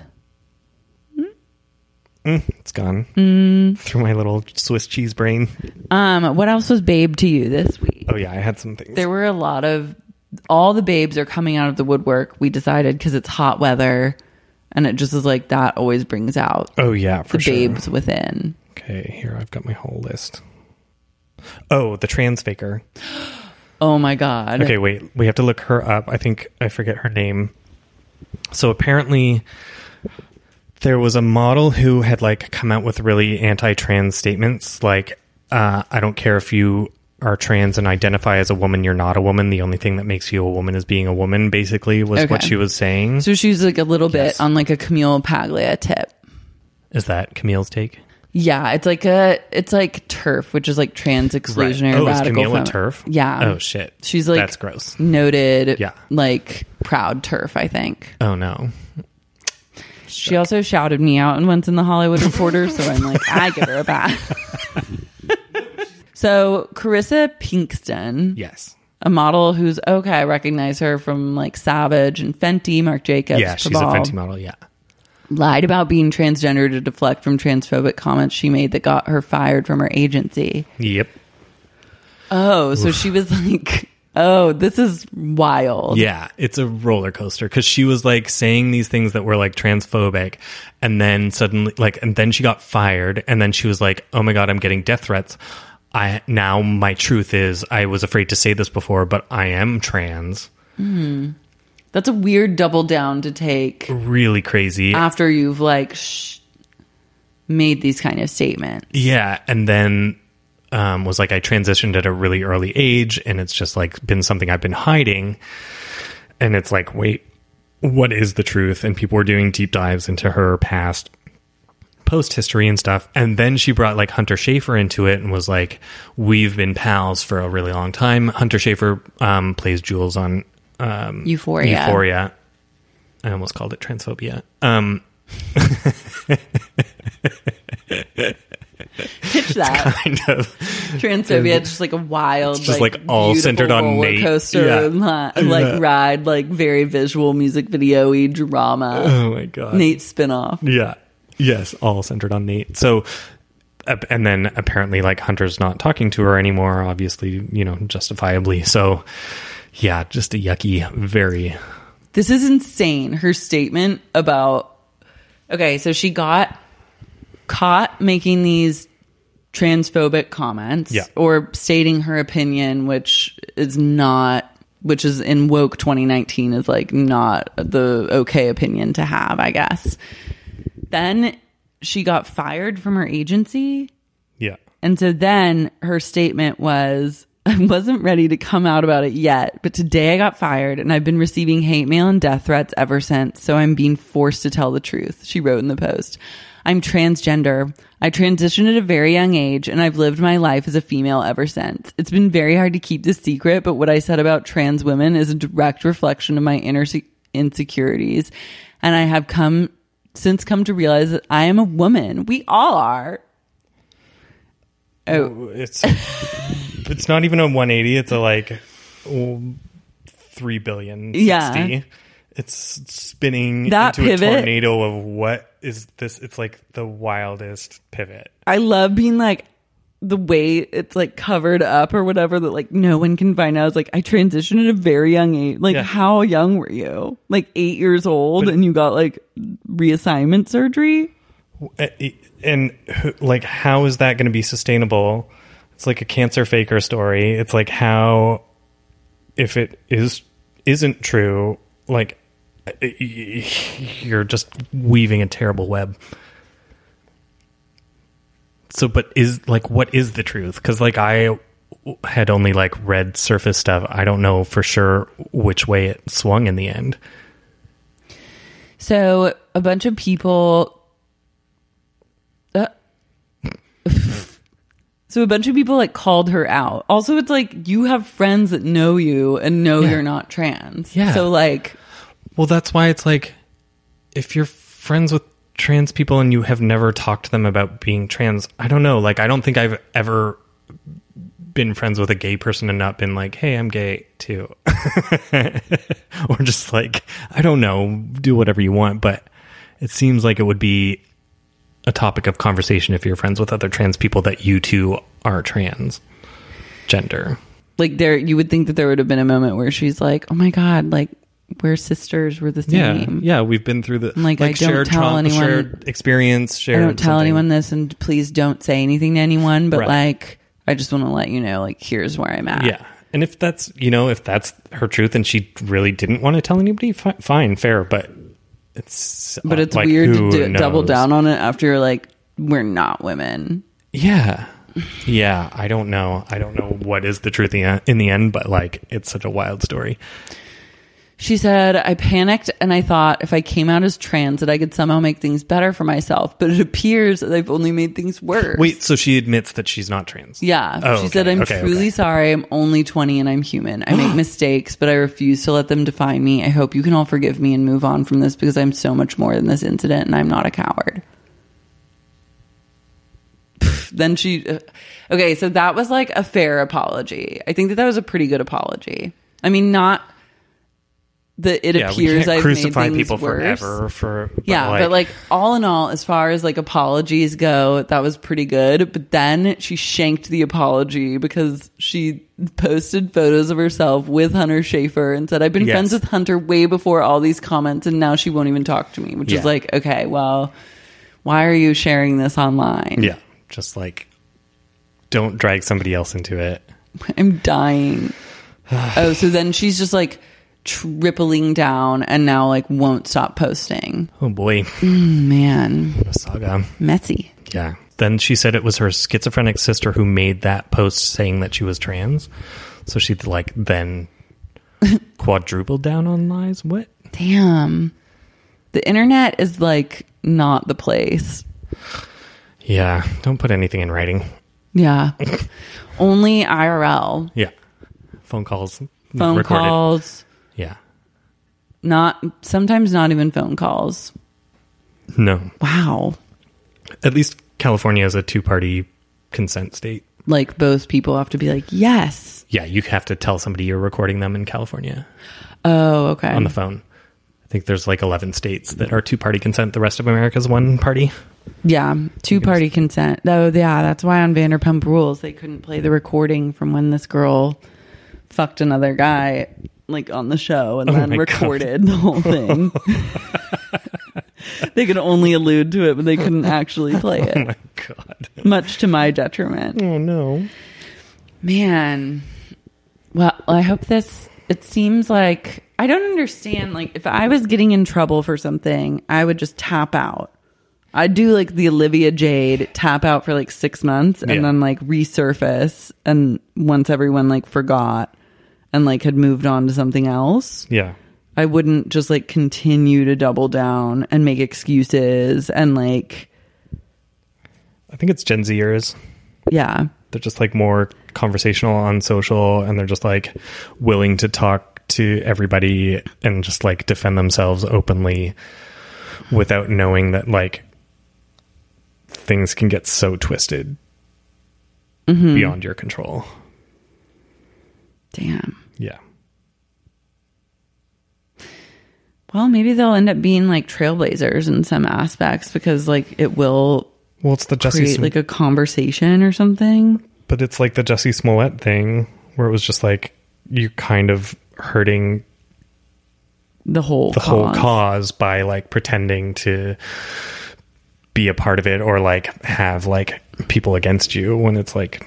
Mm, it's gone mm. through my little Swiss cheese brain. Um, what else was babe to you this week? Oh yeah, I had some things. There were a lot of all the babes are coming out of the woodwork. We decided because it's hot weather, and it just is like that always brings out. Oh yeah, for the sure. babes within. Okay, here I've got my whole list. Oh, the trans faker. Oh my god. Okay, wait. We have to look her up. I think I forget her name. So apparently there was a model who had like come out with really anti-trans statements like uh, I don't care if you are trans and identify as a woman, you're not a woman. The only thing that makes you a woman is being a woman, basically, was okay. what she was saying. So she's like a little yes. bit on like a Camille Paglia tip. Is that Camille's take? Yeah, it's like a it's like TERF, which is like trans exclusionary right. oh, radical. Is Camille fem- a TERF? Yeah. Oh shit. She's like that's gross. Noted. Yeah. Like proud TERF, I think. Oh no. She also shouted me out and once in the Hollywood Reporter, so I'm like, I give her a pass. So Carissa Pinkston, yes, a model who's okay. I recognize her from like Savage and Fenty, Marc Jacobs. Yeah, she's Cabal, a Fenty model. Yeah, lied about being transgender to deflect from transphobic comments she made that got her fired from her agency. Yep. Oh, so Oof. She was like, oh, this is wild. Yeah, it's a roller coaster because she was like saying these things that were like transphobic, and then suddenly like, and then she got fired, and then she was like, oh my god, I'm getting death threats. I now my truth is I was afraid to say this before, but I am trans. Mm. That's a weird double down to take. Really crazy. After you've like sh- made these kind of statements. Yeah, and then um, was like I transitioned at a really early age, and it's just like been something I've been hiding. And it's like, wait, what is the truth? And people were doing deep dives into her past post history and stuff, and then she brought like Hunter Schafer into it and was like, we've been pals for a really long time. Hunter Schafer um plays Jules on um Euphoria. Euphoria. I almost called it transphobia. um Pitch that. Kind of. Transphobia, it's just like a wild, It's just, like, like, all beautiful centered on roller Nate. coaster, Yeah. li- like Yeah. ride, like very visual music video-y drama. Oh my God. Nate spinoff. Yeah. Yes. All centered on Nate. So, uh, and then apparently like Hunter's not talking to her anymore, obviously, you know, justifiably. So yeah, just a yucky, very. This is insane. Her statement about, okay, so she got caught making these transphobic comments Yeah. or stating her opinion, which is not, which is in woke twenty nineteen is like not the okay opinion to have, I guess. Then she got fired from her agency. Yeah. And so then her statement was, I wasn't ready to come out about it yet, but today I got fired and I've been receiving hate mail and death threats ever since, so I'm being forced to tell the truth, she wrote in the post. I'm transgender. I transitioned at a very young age and I've lived my life as a female ever since. It's been very hard to keep this secret, but what I said about trans women is a direct reflection of my inner se- insecurities. And I have come since come to realize that I am a woman. We all are. Oh, It's it's not even a one eighty. It's a like oh, three billion sixty. Yeah. It's spinning That into pivot- a tornado of what is this? It's like the wildest pivot. I love being like the way it's like covered up or whatever that like no one can find out. It's like I transitioned at a very young age. Like Yeah. how young were you? Like eight years old But- and you got like reassignment surgery? And like, how is that going to be sustainable? It's like a cancer faker story. It's like how, if it is isn't true, like you're just weaving a terrible web. So, but is like, what is the truth? Because like I had only like read surface stuff. I don't know for sure which way it swung in the end. So a bunch of people. Uh, so a bunch of people like called her out. Also, it's like you have friends that know you and know Yeah. you're not trans. Yeah. So like, Well, that's why it's like, if you're friends with trans people and you have never talked to them about being trans, I don't know. Like, I don't think I've ever been friends with a gay person and not been like, hey, I'm gay too. Or just like, I don't know, do whatever you want. But it seems like it would be a topic of conversation if you're friends with other trans people that you two are trans gender. like there, you would think that there would have been a moment where she's like, "Oh my god, like we're sisters, we're the Yeah, same." yeah, we've been through the Like, I don't shared tell trauma, anyone- shared experience. Shared I don't tell something. anyone this, and please don't say anything to anyone. But Right. like, I just want to let you know, like, here's where I'm at. Yeah, and if that's you know if that's her truth and she really didn't want to tell anybody, fi- fine, fair. But it's But it's like, weird to who do, double knows? down on it after you're like, we're not women. Yeah, yeah. I don't know. I don't know what is the truth in the, in the end, but like, it's such a wild story. She said, I panicked and I thought if I came out as trans that I could somehow make things better for myself. But it appears that I've only made things worse. Wait, so she admits that she's not trans? Yeah. Oh, she okay, said, I'm okay, truly okay. sorry. I'm only twenty and I'm human. I make mistakes, but I refuse to let them define me. I hope you can all forgive me and move on from this because I'm so much more than this incident and I'm not a coward. Then she, uh, okay, so that was like a fair apology. I think that that was a pretty good apology. I mean, not that it Yeah, we appears can't I've crucify made things people worse. forever for. But Yeah, like, but like all in all, as far as like apologies go, that was pretty good. But then she shanked the apology because she posted photos of herself with Hunter Schafer and said, I've been Yes. friends with Hunter way before all these comments and now she won't even talk to me, which Yeah. is like, okay, well, why are you sharing this online? yeah, just like, don't drag somebody else into it. I'm dying. Oh, so then she's just like tripling down and now like won't stop posting. Oh boy, Man, what a saga. messy. Yeah. Then she said it was her schizophrenic sister who made that post saying that she was trans. So she like then quadrupled down on lies. What? Damn. The internet is like not the place. Yeah. Don't put anything in writing. Yeah. Only I R L. Yeah. Phone calls. Phone recorded. calls. Yeah. Not sometimes not even phone calls. No. Wow. At least California is a two party consent state. Like both people have to be like, yes. Yeah, you have to tell somebody you're recording them in California. Oh, okay. On the phone. I think there's like eleven states that are two-party consent. The rest of America's one party. Yeah, two-party consent. Oh, yeah, that's why on Vanderpump Rules they couldn't play the recording from when this girl fucked another guy like on the show and Oh then my recorded God. the whole thing. They could only allude to it, but they couldn't actually play it. Oh my God. Much to my detriment. Oh no. Man. Well, I hope this, it seems like, I don't understand. Like, if I was getting in trouble for something, I would just tap out. I'd do like the Olivia Jade, tap out for like six months and Yeah. then like resurface. And once everyone like forgot and like had moved on to something else, Yeah. I wouldn't just like continue to double down and make excuses and like, I think it's Gen Zers. yeah. They're just like more conversational on social, and they're just like willing to talk to everybody and just like defend themselves openly without knowing that like things can get so twisted Mm-hmm. beyond your control. Damn. Yeah. Well, maybe they'll end up being like trailblazers in some aspects because like it will Well, it's the Jussie create Sm- like a conversation or something. but it's like the Jussie Smollett thing where it was just like you kind of hurting The whole the cause. whole cause by like pretending to be a part of it or like have like people against you when it's like,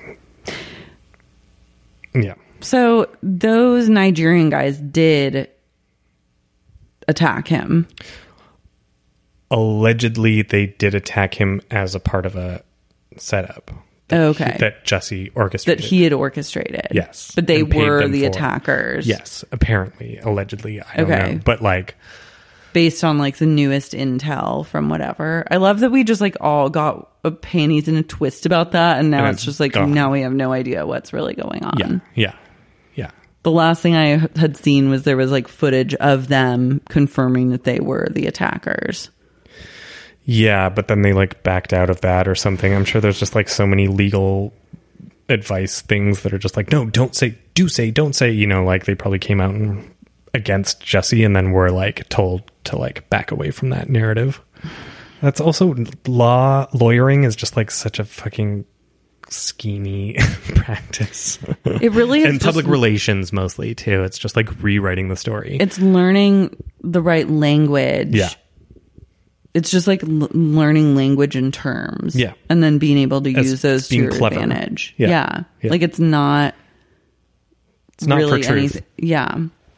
yeah. So those Nigerian guys did attack him. Allegedly, they did attack him as a part of a setup. That Okay. he- that Jussie That orchestrated. he had orchestrated. Yes. But they and paid were them the for. attackers. Yes, apparently, allegedly. I don't Okay. know. But like, Based on like the newest intel from whatever. I love that we just like all got a panties in a twist about that. And now And it's it's just like, gone. now we have no idea what's really going on. yeah, yeah, yeah. The last thing I had seen was there was like footage of them confirming that they were the attackers. Yeah, but then they like backed out of that or something. I'm sure there's just like so many legal advice things that are just like, no, don't say, do say, don't say, you know, like they probably came out and against Jussie and then were like told to like back away from that narrative. That's also law lawyering is just like such a fucking schemy practice. It really is and public just- relations mostly too. It's just like rewriting the story. It's learning the right language. Yeah. It's just like l- learning language and terms. Yeah. And then being able to As use those to being your clever. advantage. Yeah. Yeah. Yeah. Like it's not It's not really for truth. anything. Yeah.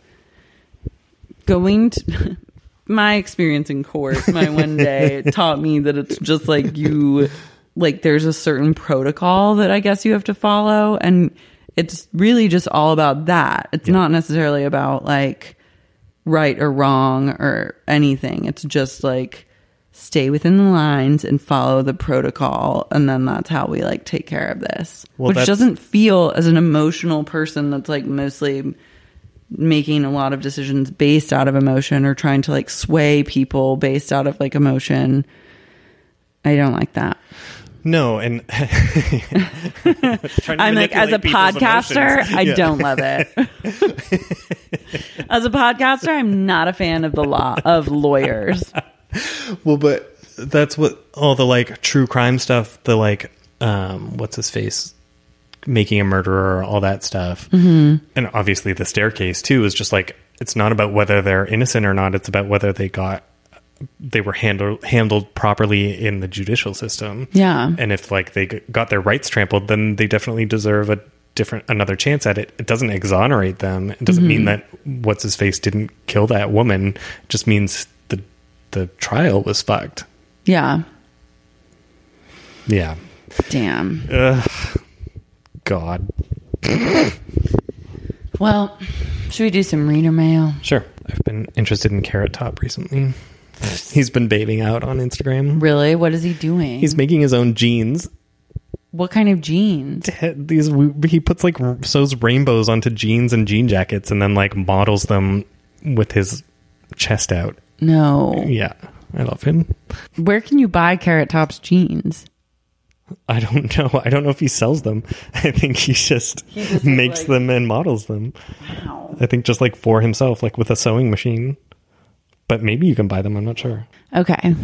Going to my experience in court, my one day taught me that it's just like you, like there's a certain protocol that I guess you have to follow. And it's really just all about that. It's Yeah. not necessarily about like right or wrong or anything. It's just like stay within the lines and follow the protocol. And then that's how we like take care of this, Well, which that's- doesn't feel as an emotional person that's like mostly making a lot of decisions based out of emotion or trying to like sway people based out of like emotion. I don't like that. No, and I'm like, as a podcaster, I don't love it. As a podcaster, I'm not a fan of the law of lawyers. Well, but that's what all the like true crime stuff, the like, um, what's his face, making a murderer, all that stuff. Mm-hmm. And obviously the staircase too is just like, it's not about whether they're innocent or not. It's about whether they got, they were handled, handled properly in the judicial system. Yeah. And if like they g- got their rights trampled, then they definitely deserve a different, another chance at it. It doesn't exonerate them. It doesn't mean that what's his face didn't kill that woman. It just means the, the trial was fucked. Yeah. Yeah. Damn. Ugh. God. Well, should we do some reader mail? Sure. I've been interested in Carrot Top recently. He's been bathing out on Instagram. Really? What is he doing? He's making his own jeans. What kind of jeans? These he puts like sews rainbows onto jeans and jean jackets and then like models them with his chest out. No. Yeah, I love him. Where can you buy Carrot Top's jeans? I don't know. I don't know if he sells them. I think he just, he just makes like, them and models them. Wow. I think just like for himself, like with a sewing machine. But maybe you can buy them. I'm not sure. Okay.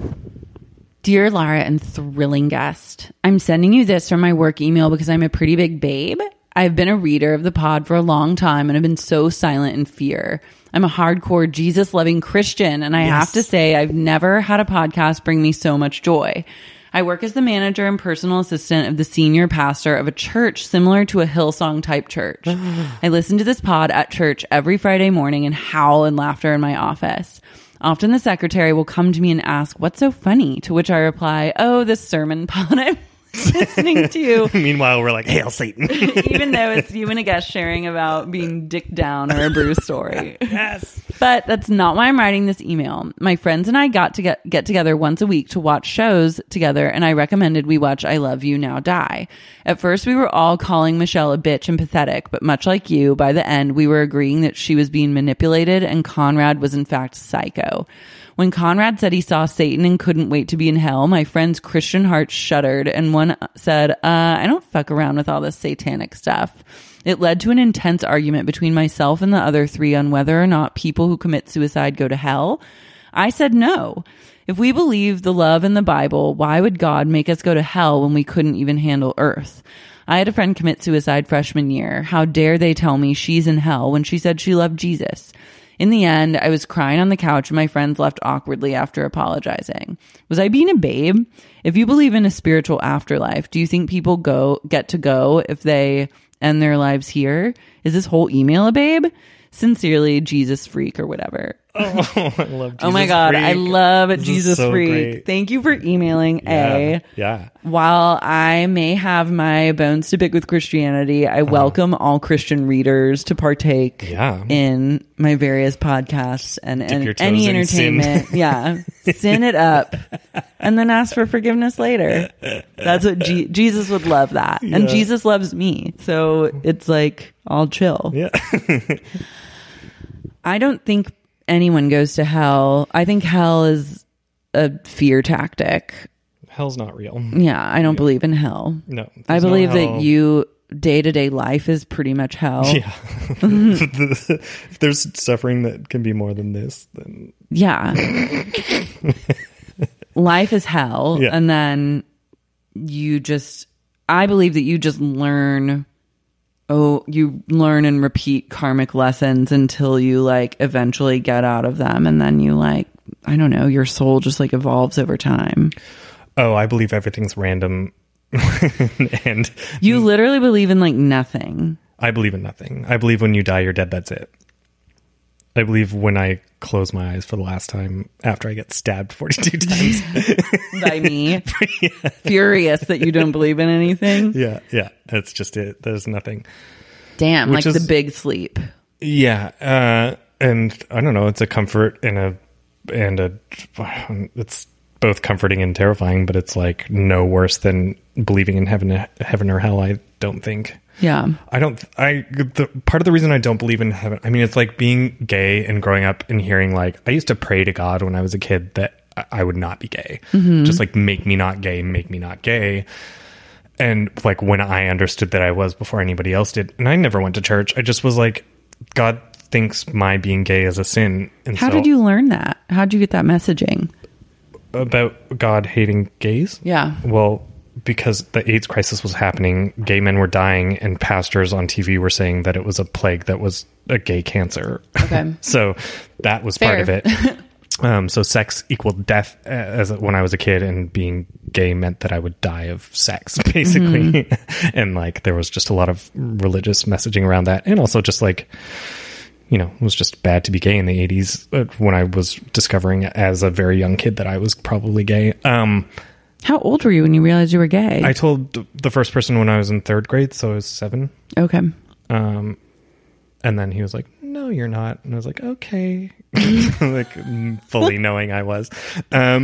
Dear Lara and thrilling guest, I'm sending you this from my work email because I'm a pretty big babe. I've been a reader of the pod for a long time and have been so silent in fear. I'm a hardcore Jesus-loving Christian, and I Yes. have to say I've never had a podcast bring me so much joy. I work as the manager and personal assistant of the senior pastor of a church similar to a Hillsong type church. I listen to this pod at church every Friday morning and howl in laughter in my office. Often the secretary will come to me and ask, "What's so funny?" To which I reply, "Oh, this sermon pod I'm listening to." Meanwhile, we're like, hail Satan. Even though it's you and a guest sharing about being dicked down or a Bruce story. Yes. But that's not why I'm writing this email. My friends and I got to get, get together once a week to watch shows together, and I recommended we watch I Love You, Now Die. At first, we were all calling Michelle a bitch and pathetic, but much like you, by the end, we were agreeing that she was being manipulated and Conrad was in fact psycho. When Conrad said he saw Satan and couldn't wait to be in hell, my friend's Christian heart shuddered, and one said, uh, I don't fuck around with all this satanic stuff. It led to an intense argument between myself and the other three on whether or not people who commit suicide go to hell. I said no. If we believe the love in the Bible, why would God make us go to hell when we couldn't even handle earth? I had a friend commit suicide freshman year. How dare they tell me she's in hell when she said she loved Jesus? In the end, I was crying on the couch and my friends left awkwardly after apologizing. Was I being a babe? If you believe in a spiritual afterlife, do you think people go get to go if they end their lives here? Is this whole email a babe? Sincerely, Jesus Freak or whatever. Oh, I love Jesus Oh my God, Freak. I love This is Jesus so Freak. great. Thank you for emailing, Yeah. A. Yeah. While I may have my bones to pick with Christianity, I welcome all Christian readers to partake Yeah. in my various podcasts and, Dip and your toes any in sin. entertainment. Yeah. Sin it up and then ask for forgiveness later. That's what Je- Jesus would love that. And Yeah. Jesus loves me. So it's like, I'll chill. Yeah. I don't think anyone goes to hell. I think hell is a fear tactic. Hell's not real. Yeah, I don't believe in hell. No. I there's no believe that hell. you day-to-day life is pretty much hell. Yeah. If there's suffering that can be more than this, then Yeah. Life is hell. Yeah. And then you just, I believe that you just learn, oh, you learn and repeat karmic lessons until you like eventually get out of them. And then you like, I don't know, your soul just like evolves over time. oh, I believe everything's random. And You literally believe in like nothing. I believe in nothing. I believe when you die, you're dead. That's it. I believe when I close my eyes for the last time after I get stabbed forty-two times. By me. Furious that you don't believe in anything. Yeah, yeah. That's just it. There's nothing. Damn, Which like is- the big sleep. Yeah, uh, and I don't know. It's a comfort and a and a. It's both comforting and terrifying, but it's like no worse than believing in heaven, heaven or hell. I don't think. Yeah. I don't. I the part of the reason I don't believe in heaven. I mean, it's like being gay and growing up and hearing like I used to pray to God when I was a kid that I- I would not be gay. Mm-hmm. Just like make me not gay, make me not gay. And like when I understood that I was before anybody else did, and I never went to church. I just was like, God thinks my being gay is a sin. And How so, did you learn that? How did you get that messaging? about God hating gays? Yeah. Well, because the AIDS crisis was happening, gay men were dying, and pastors on T V were saying that it was a plague that was a gay cancer. Okay. So that was Fair. part of it. Um, so sex equaled death uh, as when I was a kid, and being gay meant that I would die of sex, basically. Mm-hmm. And like there was just a lot of religious messaging around that, and also just like, you know, it was just bad to be gay in the eighties uh, when I was discovering as a very young kid that I was probably gay. Um, How old were you when you realized you were gay? I told the first person when I was in third grade, so I was seven. okay. Um, and then he was like, "No, you're not." And I was like, "Okay," like fully knowing I was. Um,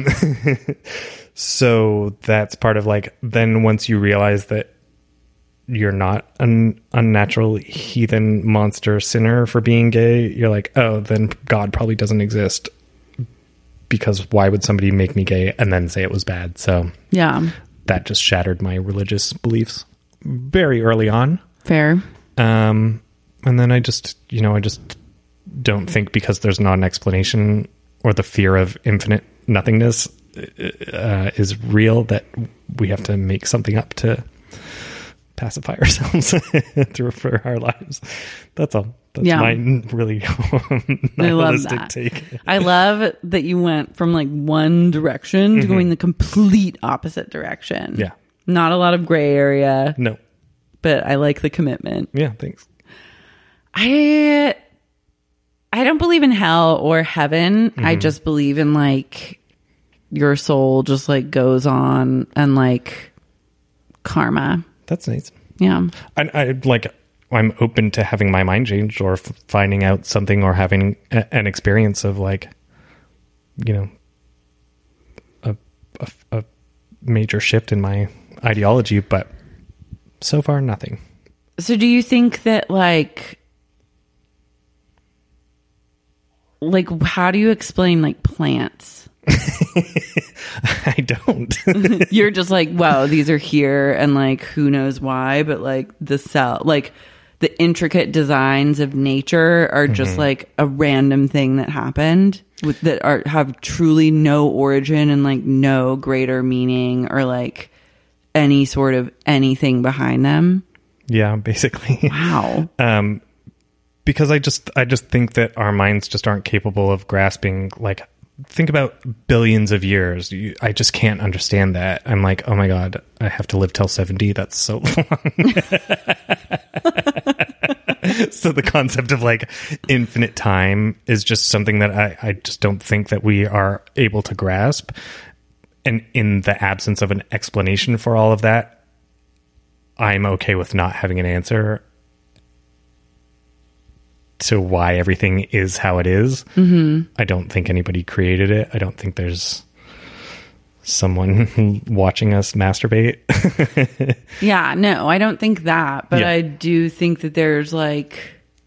so that's part of like, then once you realize that you're not an unnatural heathen monster sinner for being gay, you're like, oh, then God probably doesn't exist, because why would somebody make me gay and then say it was bad? So Yeah. that just shattered my religious beliefs very early on. Fair. Um, and then I just, you know, I just don't think because there's not an explanation or the fear of infinite nothingness uh, is real that we have to make something up to pacify ourselves through for our lives. That's all. That's Yeah. my really I love nihilistic that. take. I love that you went from like one direction to going the complete opposite direction. Yeah. Not a lot of gray area, No. but I like the commitment. Yeah, thanks. I I don't believe in hell or heaven. I just believe in like your soul just like goes on and like karma. That's nice. Yeah. I, I like. I'm open to having my mind changed or f- finding out something or having a, an experience of like, you know, a, a a major shift in my ideology. But so far, nothing. So do you think that like like how do you explain like plants? I don't. You're just like, wow, these are here and like who knows why, but like the cell, like the intricate designs of nature are just Mm-hmm. like a random thing that happened with that are have truly no origin and like no greater meaning or like any sort of anything behind them. Yeah, basically. Wow. Um, because I just I just think that our minds just aren't capable of grasping like. Think about billions of years. You, I just can't understand that. I'm like, oh my God, I have to live till seventy. That's so long. So the concept of like infinite time is just something that I, I just don't think that we are able to grasp. And in the absence of an explanation for all of that, I'm okay with not having an answer to why everything is how it is. Mm-hmm. I don't think anybody created it. I don't think there's someone watching us masturbate. Yeah, no, I don't think that, but Yeah. I do think that there's like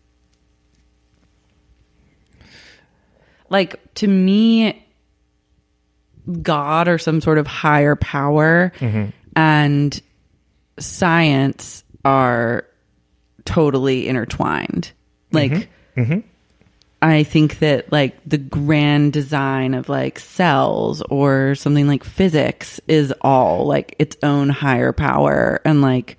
like to me God or some sort of higher power and science are totally intertwined. Like I think that like the grand design of like cells or something like physics is all like its own higher power, and like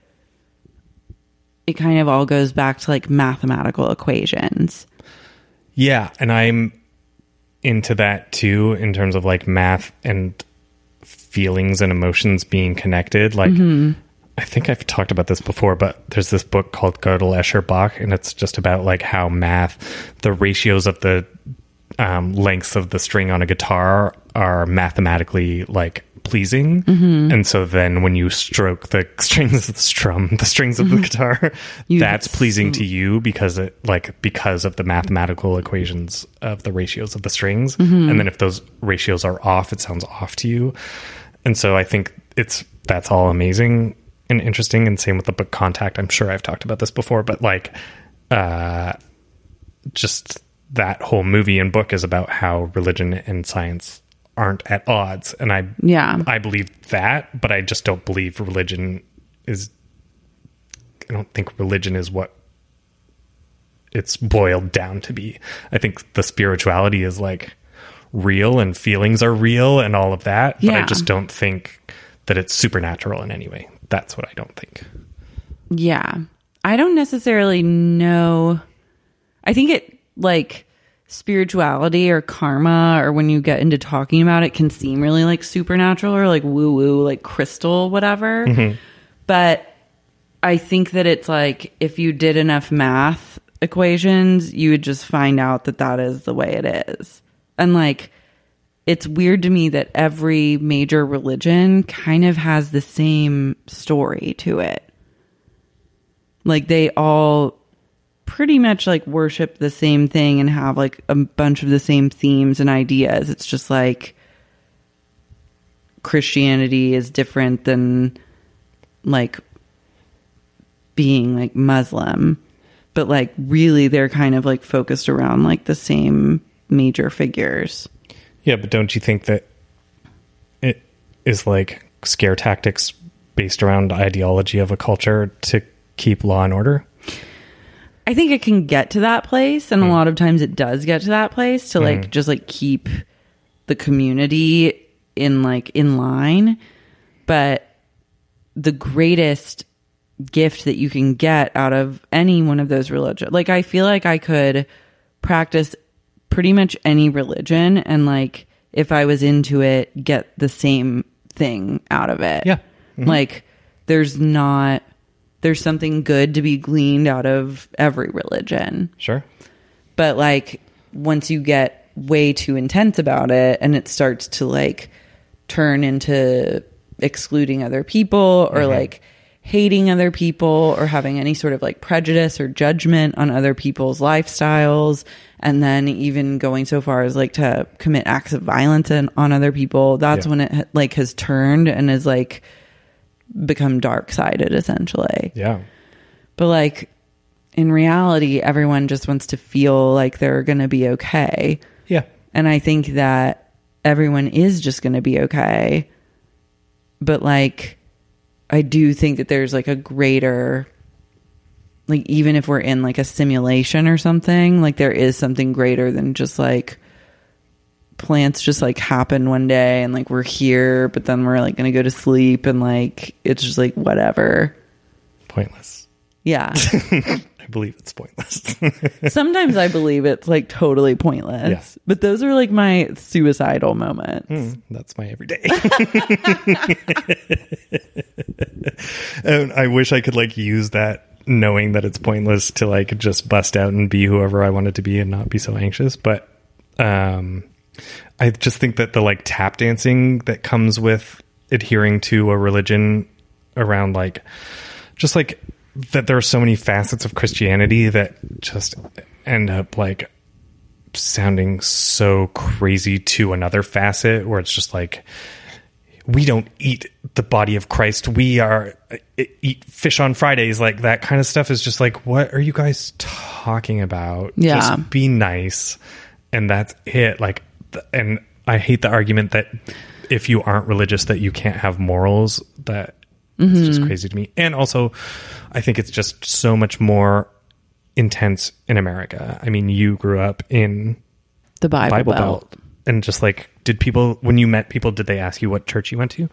it kind of all goes back to like mathematical equations. Yeah, and I'm into that too in terms of like math and feelings and emotions being connected. Like I think I've talked about this before, but there's this book called Gödel, Escher, Bach, and it's just about like how math, the ratios of the um, lengths of the string on a guitar are mathematically like pleasing. And so then when you stroke the strings of the strum, the strings of the guitar, You that's s- pleasing to you because it like because of the mathematical equations of the ratios of the strings. And then if those ratios are off, it sounds off to you. And so I think it's that's all amazing and interesting, and same with the book Contact. I'm sure I've talked about this before, but like uh just that whole movie and book is about how religion and science aren't at odds, and I Yeah. I believe that, but I just don't believe religion is I don't think religion is what it's boiled down to be. I think the spirituality is like real and feelings are real and all of that, but Yeah. I just don't think that it's supernatural in any way. That's what I don't think. Yeah. I don't necessarily know. I think it like spirituality or karma, or when you get into talking about it, can seem really like supernatural or like woo woo, like crystal, whatever. But I think that it's like if you did enough math equations, you would just find out that that is the way it is. And like, it's weird to me that every major religion kind of has the same story to it. Like they all pretty much like worship the same thing and have like a bunch of the same themes and ideas. It's just like Christianity is different than like being like Muslim, but like really they're kind of like focused around like the same major figures. Yeah, but don't you think that it is like scare tactics based around ideology of a culture to keep law and order? I think it can get to that place, and mm. a lot of times it does get to that place to like mm. just like keep the community in like in line. But the greatest gift that you can get out of any one of those religions, like I feel like I could practice pretty much any religion, and like if I was into it, get the same thing out of it. Yeah. Mm-hmm. Like there's not there's something good to be gleaned out of every religion. Sure. But like once you get way too intense about it and it starts to like turn into excluding other people or mm-hmm. like hating other people or having any sort of like prejudice or judgment on other people's lifestyles, and then even going so far as like to commit acts of violence in, on other people, that's yeah. when it like has turned and is like become dark-sided essentially. Yeah. But like in reality, everyone just wants to feel like they're going to be okay. Yeah. And I think that everyone is just going to be okay. But like I do think that there's like a greater, like even if we're in like a simulation or something, like there is something greater than just like plants just like happen one day and like we're here, but then we're like going to go to sleep and like it's just like whatever. Pointless. Yeah. I believe it's pointless. Sometimes I believe it's like totally pointless. Yeah. But those are like my suicidal moments. Mm, that's my everyday. And I wish I could like use that knowing that it's pointless to like just bust out and be whoever I wanted to be and not be so anxious. But um, I just think that the like tap dancing that comes with adhering to a religion around like, just like, that there are so many facets of Christianity that just end up like sounding so crazy to another facet where it's just like, we don't eat the body of Christ. We are eat fish on Fridays. Like that kind of stuff is just like, what are you guys talking about? Yeah. Just be nice. And that's it. Like, and I hate the argument that if you aren't religious, that you can't have morals. That mm-hmm. It's just crazy to me. And also, I think it's just so much more intense in America. I mean, you grew up in the Bible, Bible Belt. Belt. And just like, did people, when you met people, did they ask you what church you went to?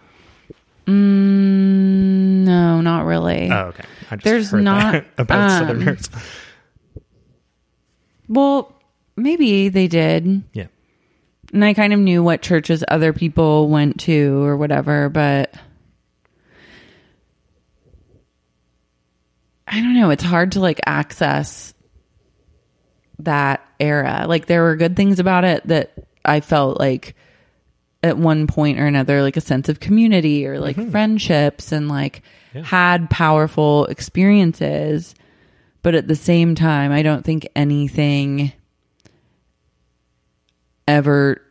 Mm, no, not really. Oh, okay. I just There's heard not that about um, Southerners. Well, maybe they did. Yeah. And I kind of knew what churches other people went to or whatever, but I don't know. It's hard to like access that era. Like there were good things about it that I felt like at one point or another, like a sense of community or like mm-hmm. friendships and like yeah. had powerful experiences. But at the same time, I don't think anything ever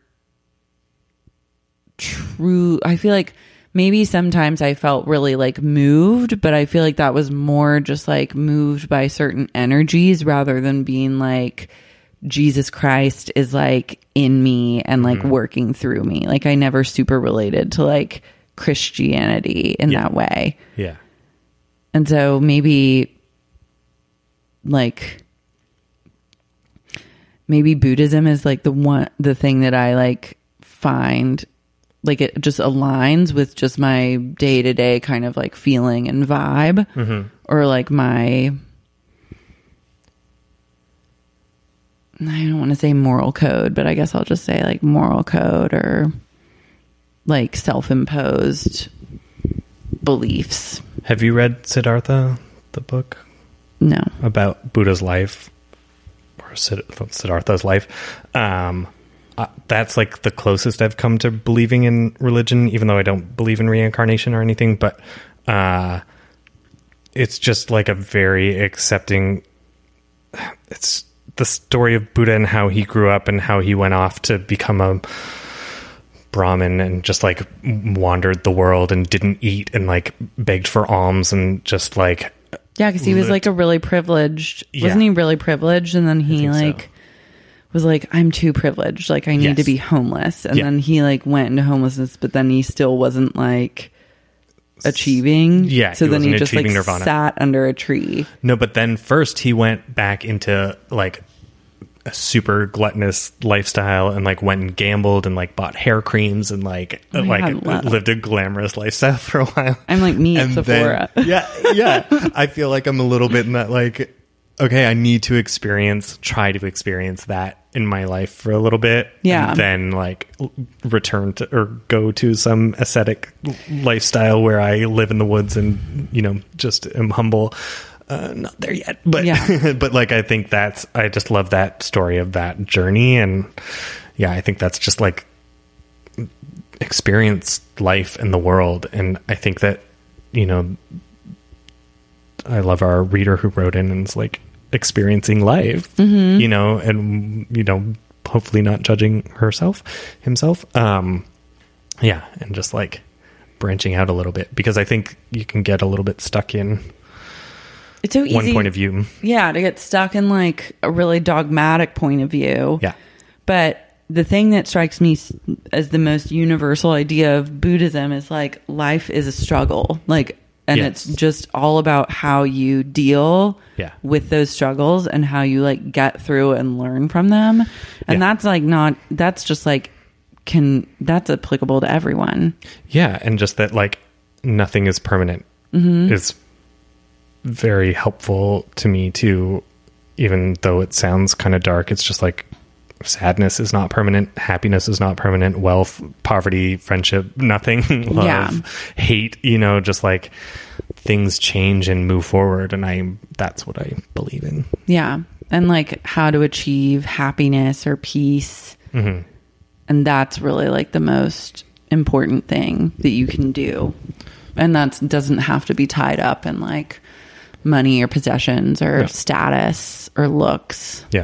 true. I feel like maybe sometimes I felt really like moved, but I feel like that was more just like moved by certain energies rather than being like Jesus Christ is like in me and like mm-hmm. working through me. Like I never super related to like Christianity in yeah. that way. Yeah. And so maybe like maybe Buddhism is like the one the thing that I like find like it just aligns with just my day-to-day kind of like feeling and vibe mm-hmm. or like my I don't want to say moral code, but I guess I'll just say like moral code or like self-imposed beliefs. Have you read Siddhartha, the book? No. About Buddha's life or Siddhartha's life. Um, uh, that's like the closest I've come to believing in religion, even though I don't believe in reincarnation or anything. But uh, it's just like a very accepting. It's the story of Buddha and how he grew up and how he went off to become a Brahmin and just like wandered the world and didn't eat and like begged for alms and just like. Yeah, because he was like a really privileged, yeah. wasn't he really privileged? And then he like so. was like, I'm too privileged. Like, I need Yes. to be homeless. And Yeah. then he like went into homelessness, but then he still wasn't like achieving. Yeah, So he then he wasn't just like achieving nirvana. sat under a tree. No, but then first he went back into like a super gluttonous lifestyle and like went and gambled and like bought hair creams and like Oh my like God, love. lived a glamorous lifestyle for a while. I'm like me at And Sephora. then- yeah, yeah. I feel like I'm a little bit in that like, okay, I need to experience, try to experience that in my life for a little bit. Yeah. And then like l- return to or go to some ascetic lifestyle where I live in the woods and, you know, just am humble. Uh, not there yet, but Yeah. but like I think that's I just love that story of that journey, and yeah, I think that's just like experience life in the world, and I think that, you know, I love our reader who wrote in and is like experiencing life, Mm-hmm. you know, and you know, hopefully not judging herself, himself, um, yeah, and just like branching out a little bit, because I think you can get a little bit stuck in It's so easy. one point of view. Yeah, to get stuck in like a really dogmatic point of view. Yeah. But the thing that strikes me s- as the most universal idea of Buddhism is like life is a struggle. Like, and Yes. it's just all about how you deal Yeah. with those struggles and how you like get through and learn from them. And Yeah. that's like not, that's just like, can, that's applicable to everyone. Yeah, and just that like nothing is permanent Mm-hmm. is very helpful to me too, even though it sounds kind of dark. It's just like sadness is not permanent, happiness is not permanent, wealth, poverty, friendship, nothing, love, Yeah. hate, you know, just like things change and move forward, and I that's what I believe in. Yeah. And like how to achieve happiness or peace. Mm-hmm. And that's really like the most important thing that you can do. And that doesn't have to be tied up in like money or possessions or No. status or looks. Yeah,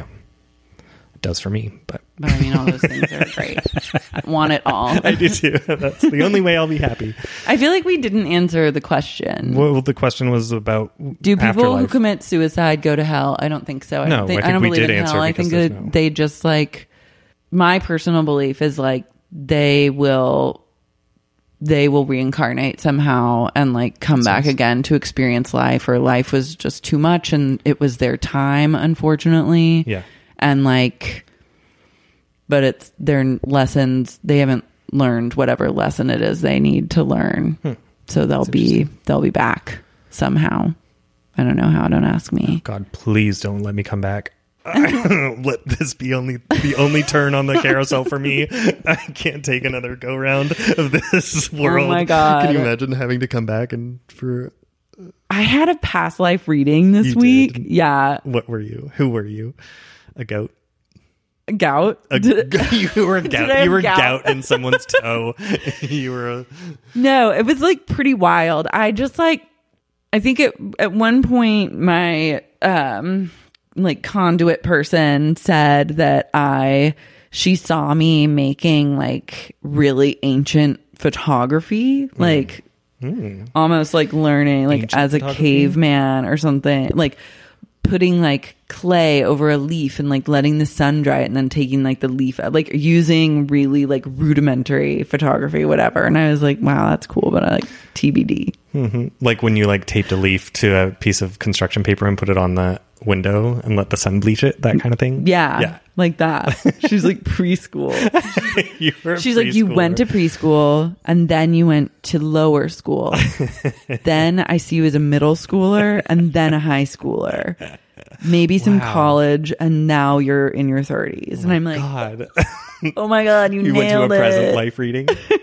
it does for me, but But I mean, all those things are great. I want it all. I do too. That's the only way I'll be happy. I feel like we didn't answer the question. Well, the question was about Do people who afterlife. commit suicide go to hell? I don't think so. I No, don't think, I think don't we believe did in answer hell. I because think there's that no- they just like, my personal belief is like they will they will reincarnate somehow and like come back again to experience life, or life was just too much and it was their time, unfortunately. Yeah. And like, but it's their lessons. They haven't learned whatever lesson it is they need to learn. Hmm. So they'll be, they'll be back somehow. I don't know how. Don't ask me. God, please don't let me come back. Let this be only the only turn on the carousel for me. I can't take another go round of this world. Oh my God. Can you imagine having to come back and for I had a past life reading this You week. did? Yeah. what were you? Who were you? A goat? Gout. A, Did- you were a I gout. have You were gout? gout in someone's toe. You were a No, it was like pretty wild. I just like, I think it, at one point my, um, like conduit person said that I, she saw me making like really ancient photography, like almost like learning like Ancient as a photography? caveman or something, like putting like clay over a leaf and like letting the sun dry it and then taking like the leaf out, like using really like rudimentary photography, whatever. And I was like, wow, that's cool, but I like T B D. like when you like taped a leaf to a piece of construction paper and put it on the window and let the sun bleach it, that kind of thing. Yeah, Yeah. like that. She's like preschool. You were a She's like, you preschooler. went to preschool and then you went to lower school. Then I see you as a middle schooler and then a high schooler. Maybe some Wow. college, and now you're in your thirties. And I'm like, God. oh my God, you, You went to a nailed it. present life reading.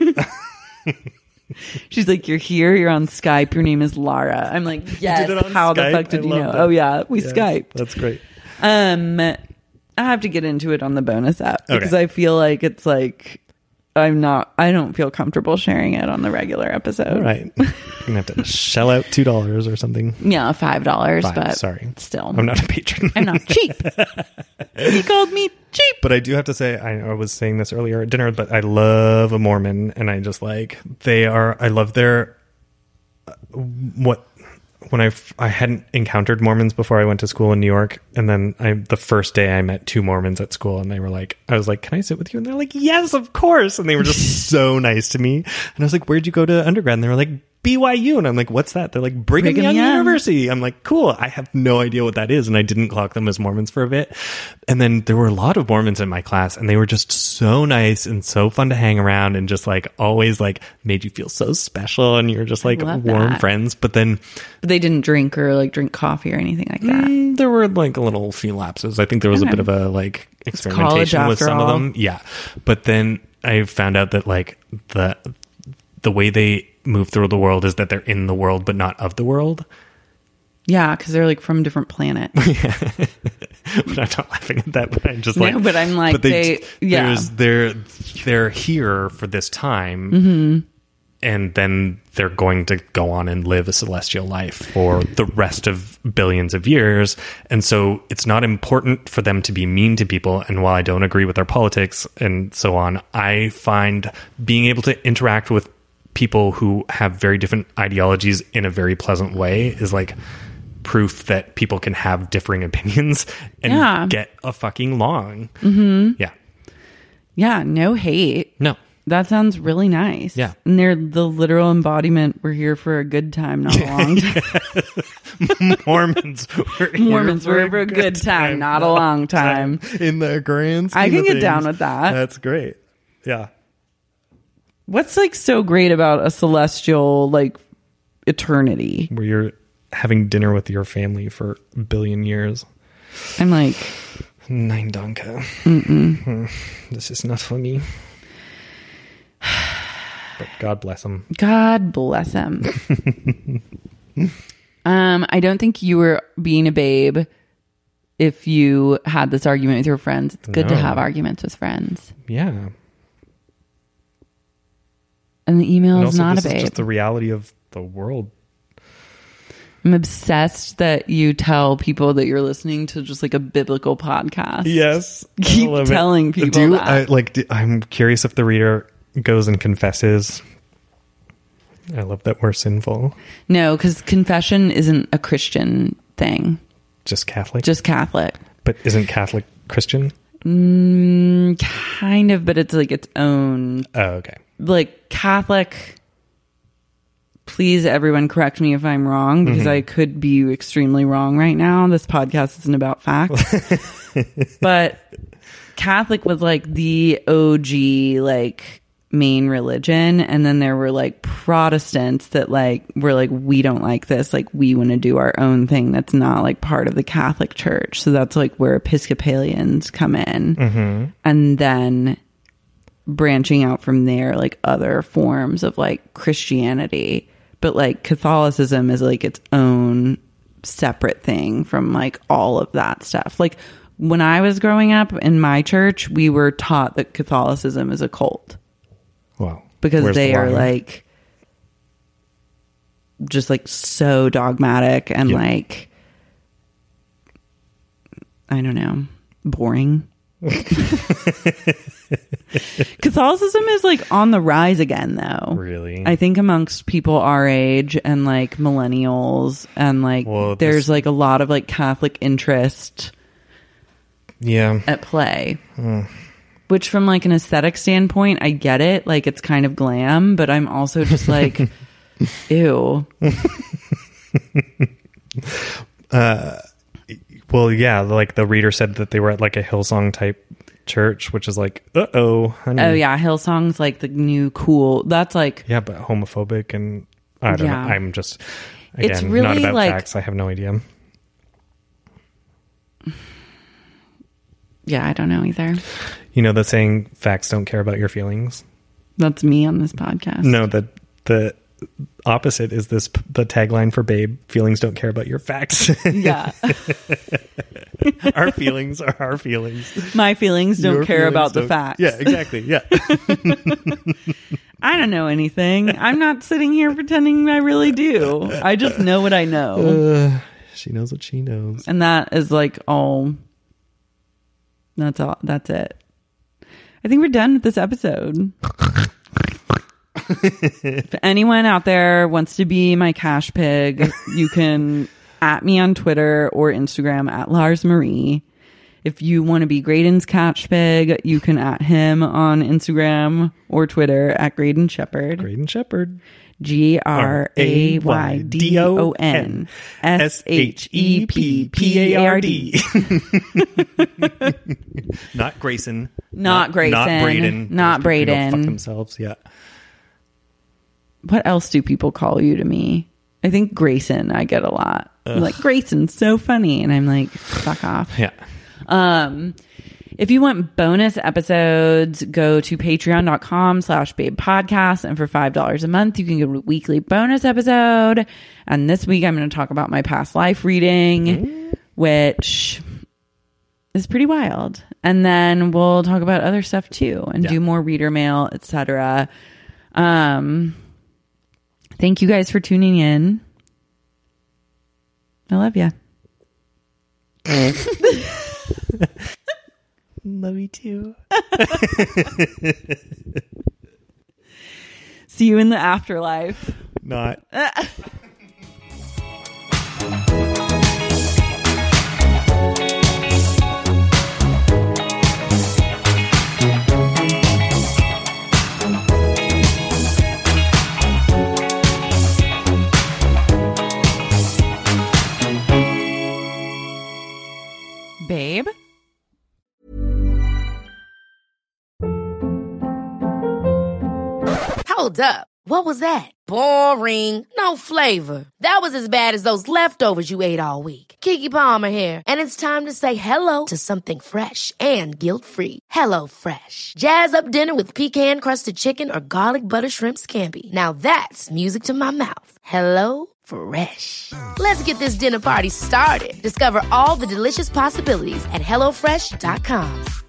She's like, you're here, you're on Skype, your name is Lara. I'm like, yes, did it on how the Skype? fuck did I you love know? that. Oh yeah, we Yes, Skyped. That's great. Um, I have to get into it on the bonus app because Okay. I feel like it's like I'm not. I don't feel comfortable sharing it on the regular episode. All right. You're going to have to shell out two dollars or something. Yeah, five dollars, Five, but sorry. still, I'm not a patron. I'm not cheap. He called me cheap. But I do have to say, I, I was saying this earlier at dinner, but I love a Mormon, and I just like, they are, I love their, uh, what, when I, f- I hadn't encountered Mormons before I went to school in New York. And then I, the first day I met two Mormons at school, and they were like, I was like, can I sit with you? And they're like, yes, of course. And they were just so nice to me. And I was like, where'd you go to undergrad? And they were like, B Y U. And I'm like, what's that? They're like, Brigham, Brigham Young, Young University. I'm like, cool. I have no idea what that is. And I didn't clock them as Mormons for a bit. And then there were a lot of Mormons in my class, and they were just so nice and so fun to hang around, and just like always like made you feel so special, and you're just like love warm that. friends. But then But they didn't drink or like drink coffee or anything like that. mm, there were like a little few lapses. I think there was Okay. a bit of a like college experimentation with after some all. of them. Yeah. But then I found out that like the the way they move through the world is that they're in the world but not of the world. Yeah, because they're like from different planets. But I'm not laughing at that, but I'm just No, like but I'm like, they- yeah. there's they're they're here for this time, Mm-hmm. and then they're going to go on and live a celestial life for the rest of billions of years. And so it's not important for them to be mean to people. And while I don't agree with their politics and so on, I find being able to interact with people who have very different ideologies in a very pleasant way is like proof that people can have differing opinions and Yeah. get a fucking long. Mm-hmm. Yeah. Yeah, no hate. No. That sounds really nice. Yeah. And they're the literal embodiment. We're here for a good time, not a long time. Mormons were here Mormons were here for a good time, not a long time. in the grand scheme I can of get things. down with that. That's great. Yeah. What's like so great about a celestial like eternity? Where you're having dinner with your family for a billion years. I'm like, Nein, danke. Hmm. This is not for me. But God bless them. God bless him. um, I don't think you were being a babe if you had this argument with your friends. It's good to No. have arguments with friends. Yeah. And the email And is also, not a this is babe. just the reality of the world. I'm obsessed that you tell people that you're listening to just like a biblical podcast. Yes. Keep I love telling it. people do, that. I, like, do, I'm curious if the reader goes and confesses. I love that we're sinful. No, because confession isn't a Christian thing, Just Catholic? just Catholic. But isn't Catholic Christian? Mm, kind of, but it's like its own, Oh, okay. like Catholic. Please, everyone, correct me if I'm wrong, because Mm-hmm. I could be extremely wrong right now. This podcast isn't about facts. But Catholic was like the O G, like main religion. And then there were like Protestants that like were like, we don't like this. Like, we want to do our own thing that's not like part of the Catholic Church. So that's like where Episcopalians come in. Mm-hmm. And then branching out from there, like other forms of like Christianity. But like Catholicism is like its own separate thing from like all of that stuff. Like when I was growing up in my church, we were taught that Catholicism is a cult Wow. because Where's they the are line? like just like so dogmatic and Yeah. like, I don't know, boring. Catholicism is like on the rise again though. Really? I think amongst people our age and like millennials and like Well, there's this- like a lot of like Catholic interest Yeah. at play. Which from like an aesthetic standpoint, I get it. Like it's kind of glam, but I'm also just like, ew. Well, yeah, like the reader said that they were at like a Hillsong type church, which is like, uh-oh, honey. Oh yeah, Hillsong's like the new cool. That's like Yeah, but homophobic and I don't Yeah. know. I'm just, again, It's not really about like- facts. I have no idea. yeah, I don't know either. You know the saying, facts don't care about your feelings? That's me on this podcast. No, the the opposite is this, the tagline for Babe, feelings don't care about your facts. Yeah. Our feelings are our feelings. My feelings don't Your care feelings about the don't- facts. Yeah, exactly. Yeah. I don't know anything. I'm not sitting here pretending I really do. I just know what I know. Uh, she knows what she knows. And that is like all. That's all. That's it. I think we're done with this episode. If anyone out there wants to be my cash pig, you can at me on Twitter or Instagram at Lars Marie. If you want to be Graydon's cash pig, you can at him on Instagram or Twitter at Graydon Shepherd. Graydon Shepherd. G R A Y D O N S H E P P A R D. Not Grayson. Not Grayson. Not Braden. Not Those people Braden. go fuck themselves. Yeah. What else do people call you to me? I think Grayson I get a lot. Like, Grayson's so funny. And I'm like, fuck off. Yeah. Um, if you want bonus episodes, go to patreon.com slash babe podcast. And for five dollars a month, you can get a weekly bonus episode. And this week, I'm going to talk about my past life reading, mm. which is pretty wild. And then we'll talk about other stuff too and yeah. do more reader mail, et cetera. Um, thank you guys for tuning in. I love you. Love you too. See you in the afterlife. Not. Babe? Hold up. What was that? Boring. No flavor. That was as bad as those leftovers you ate all week. Keke Palmer here. And it's time to say hello to something fresh and guilt-free. Hello Fresh. Jazz up dinner with pecan-crusted chicken or garlic butter shrimp scampi. Now that's music to my mouth. Hello Fresh. Let's get this dinner party started. Discover all the delicious possibilities at hello fresh dot com.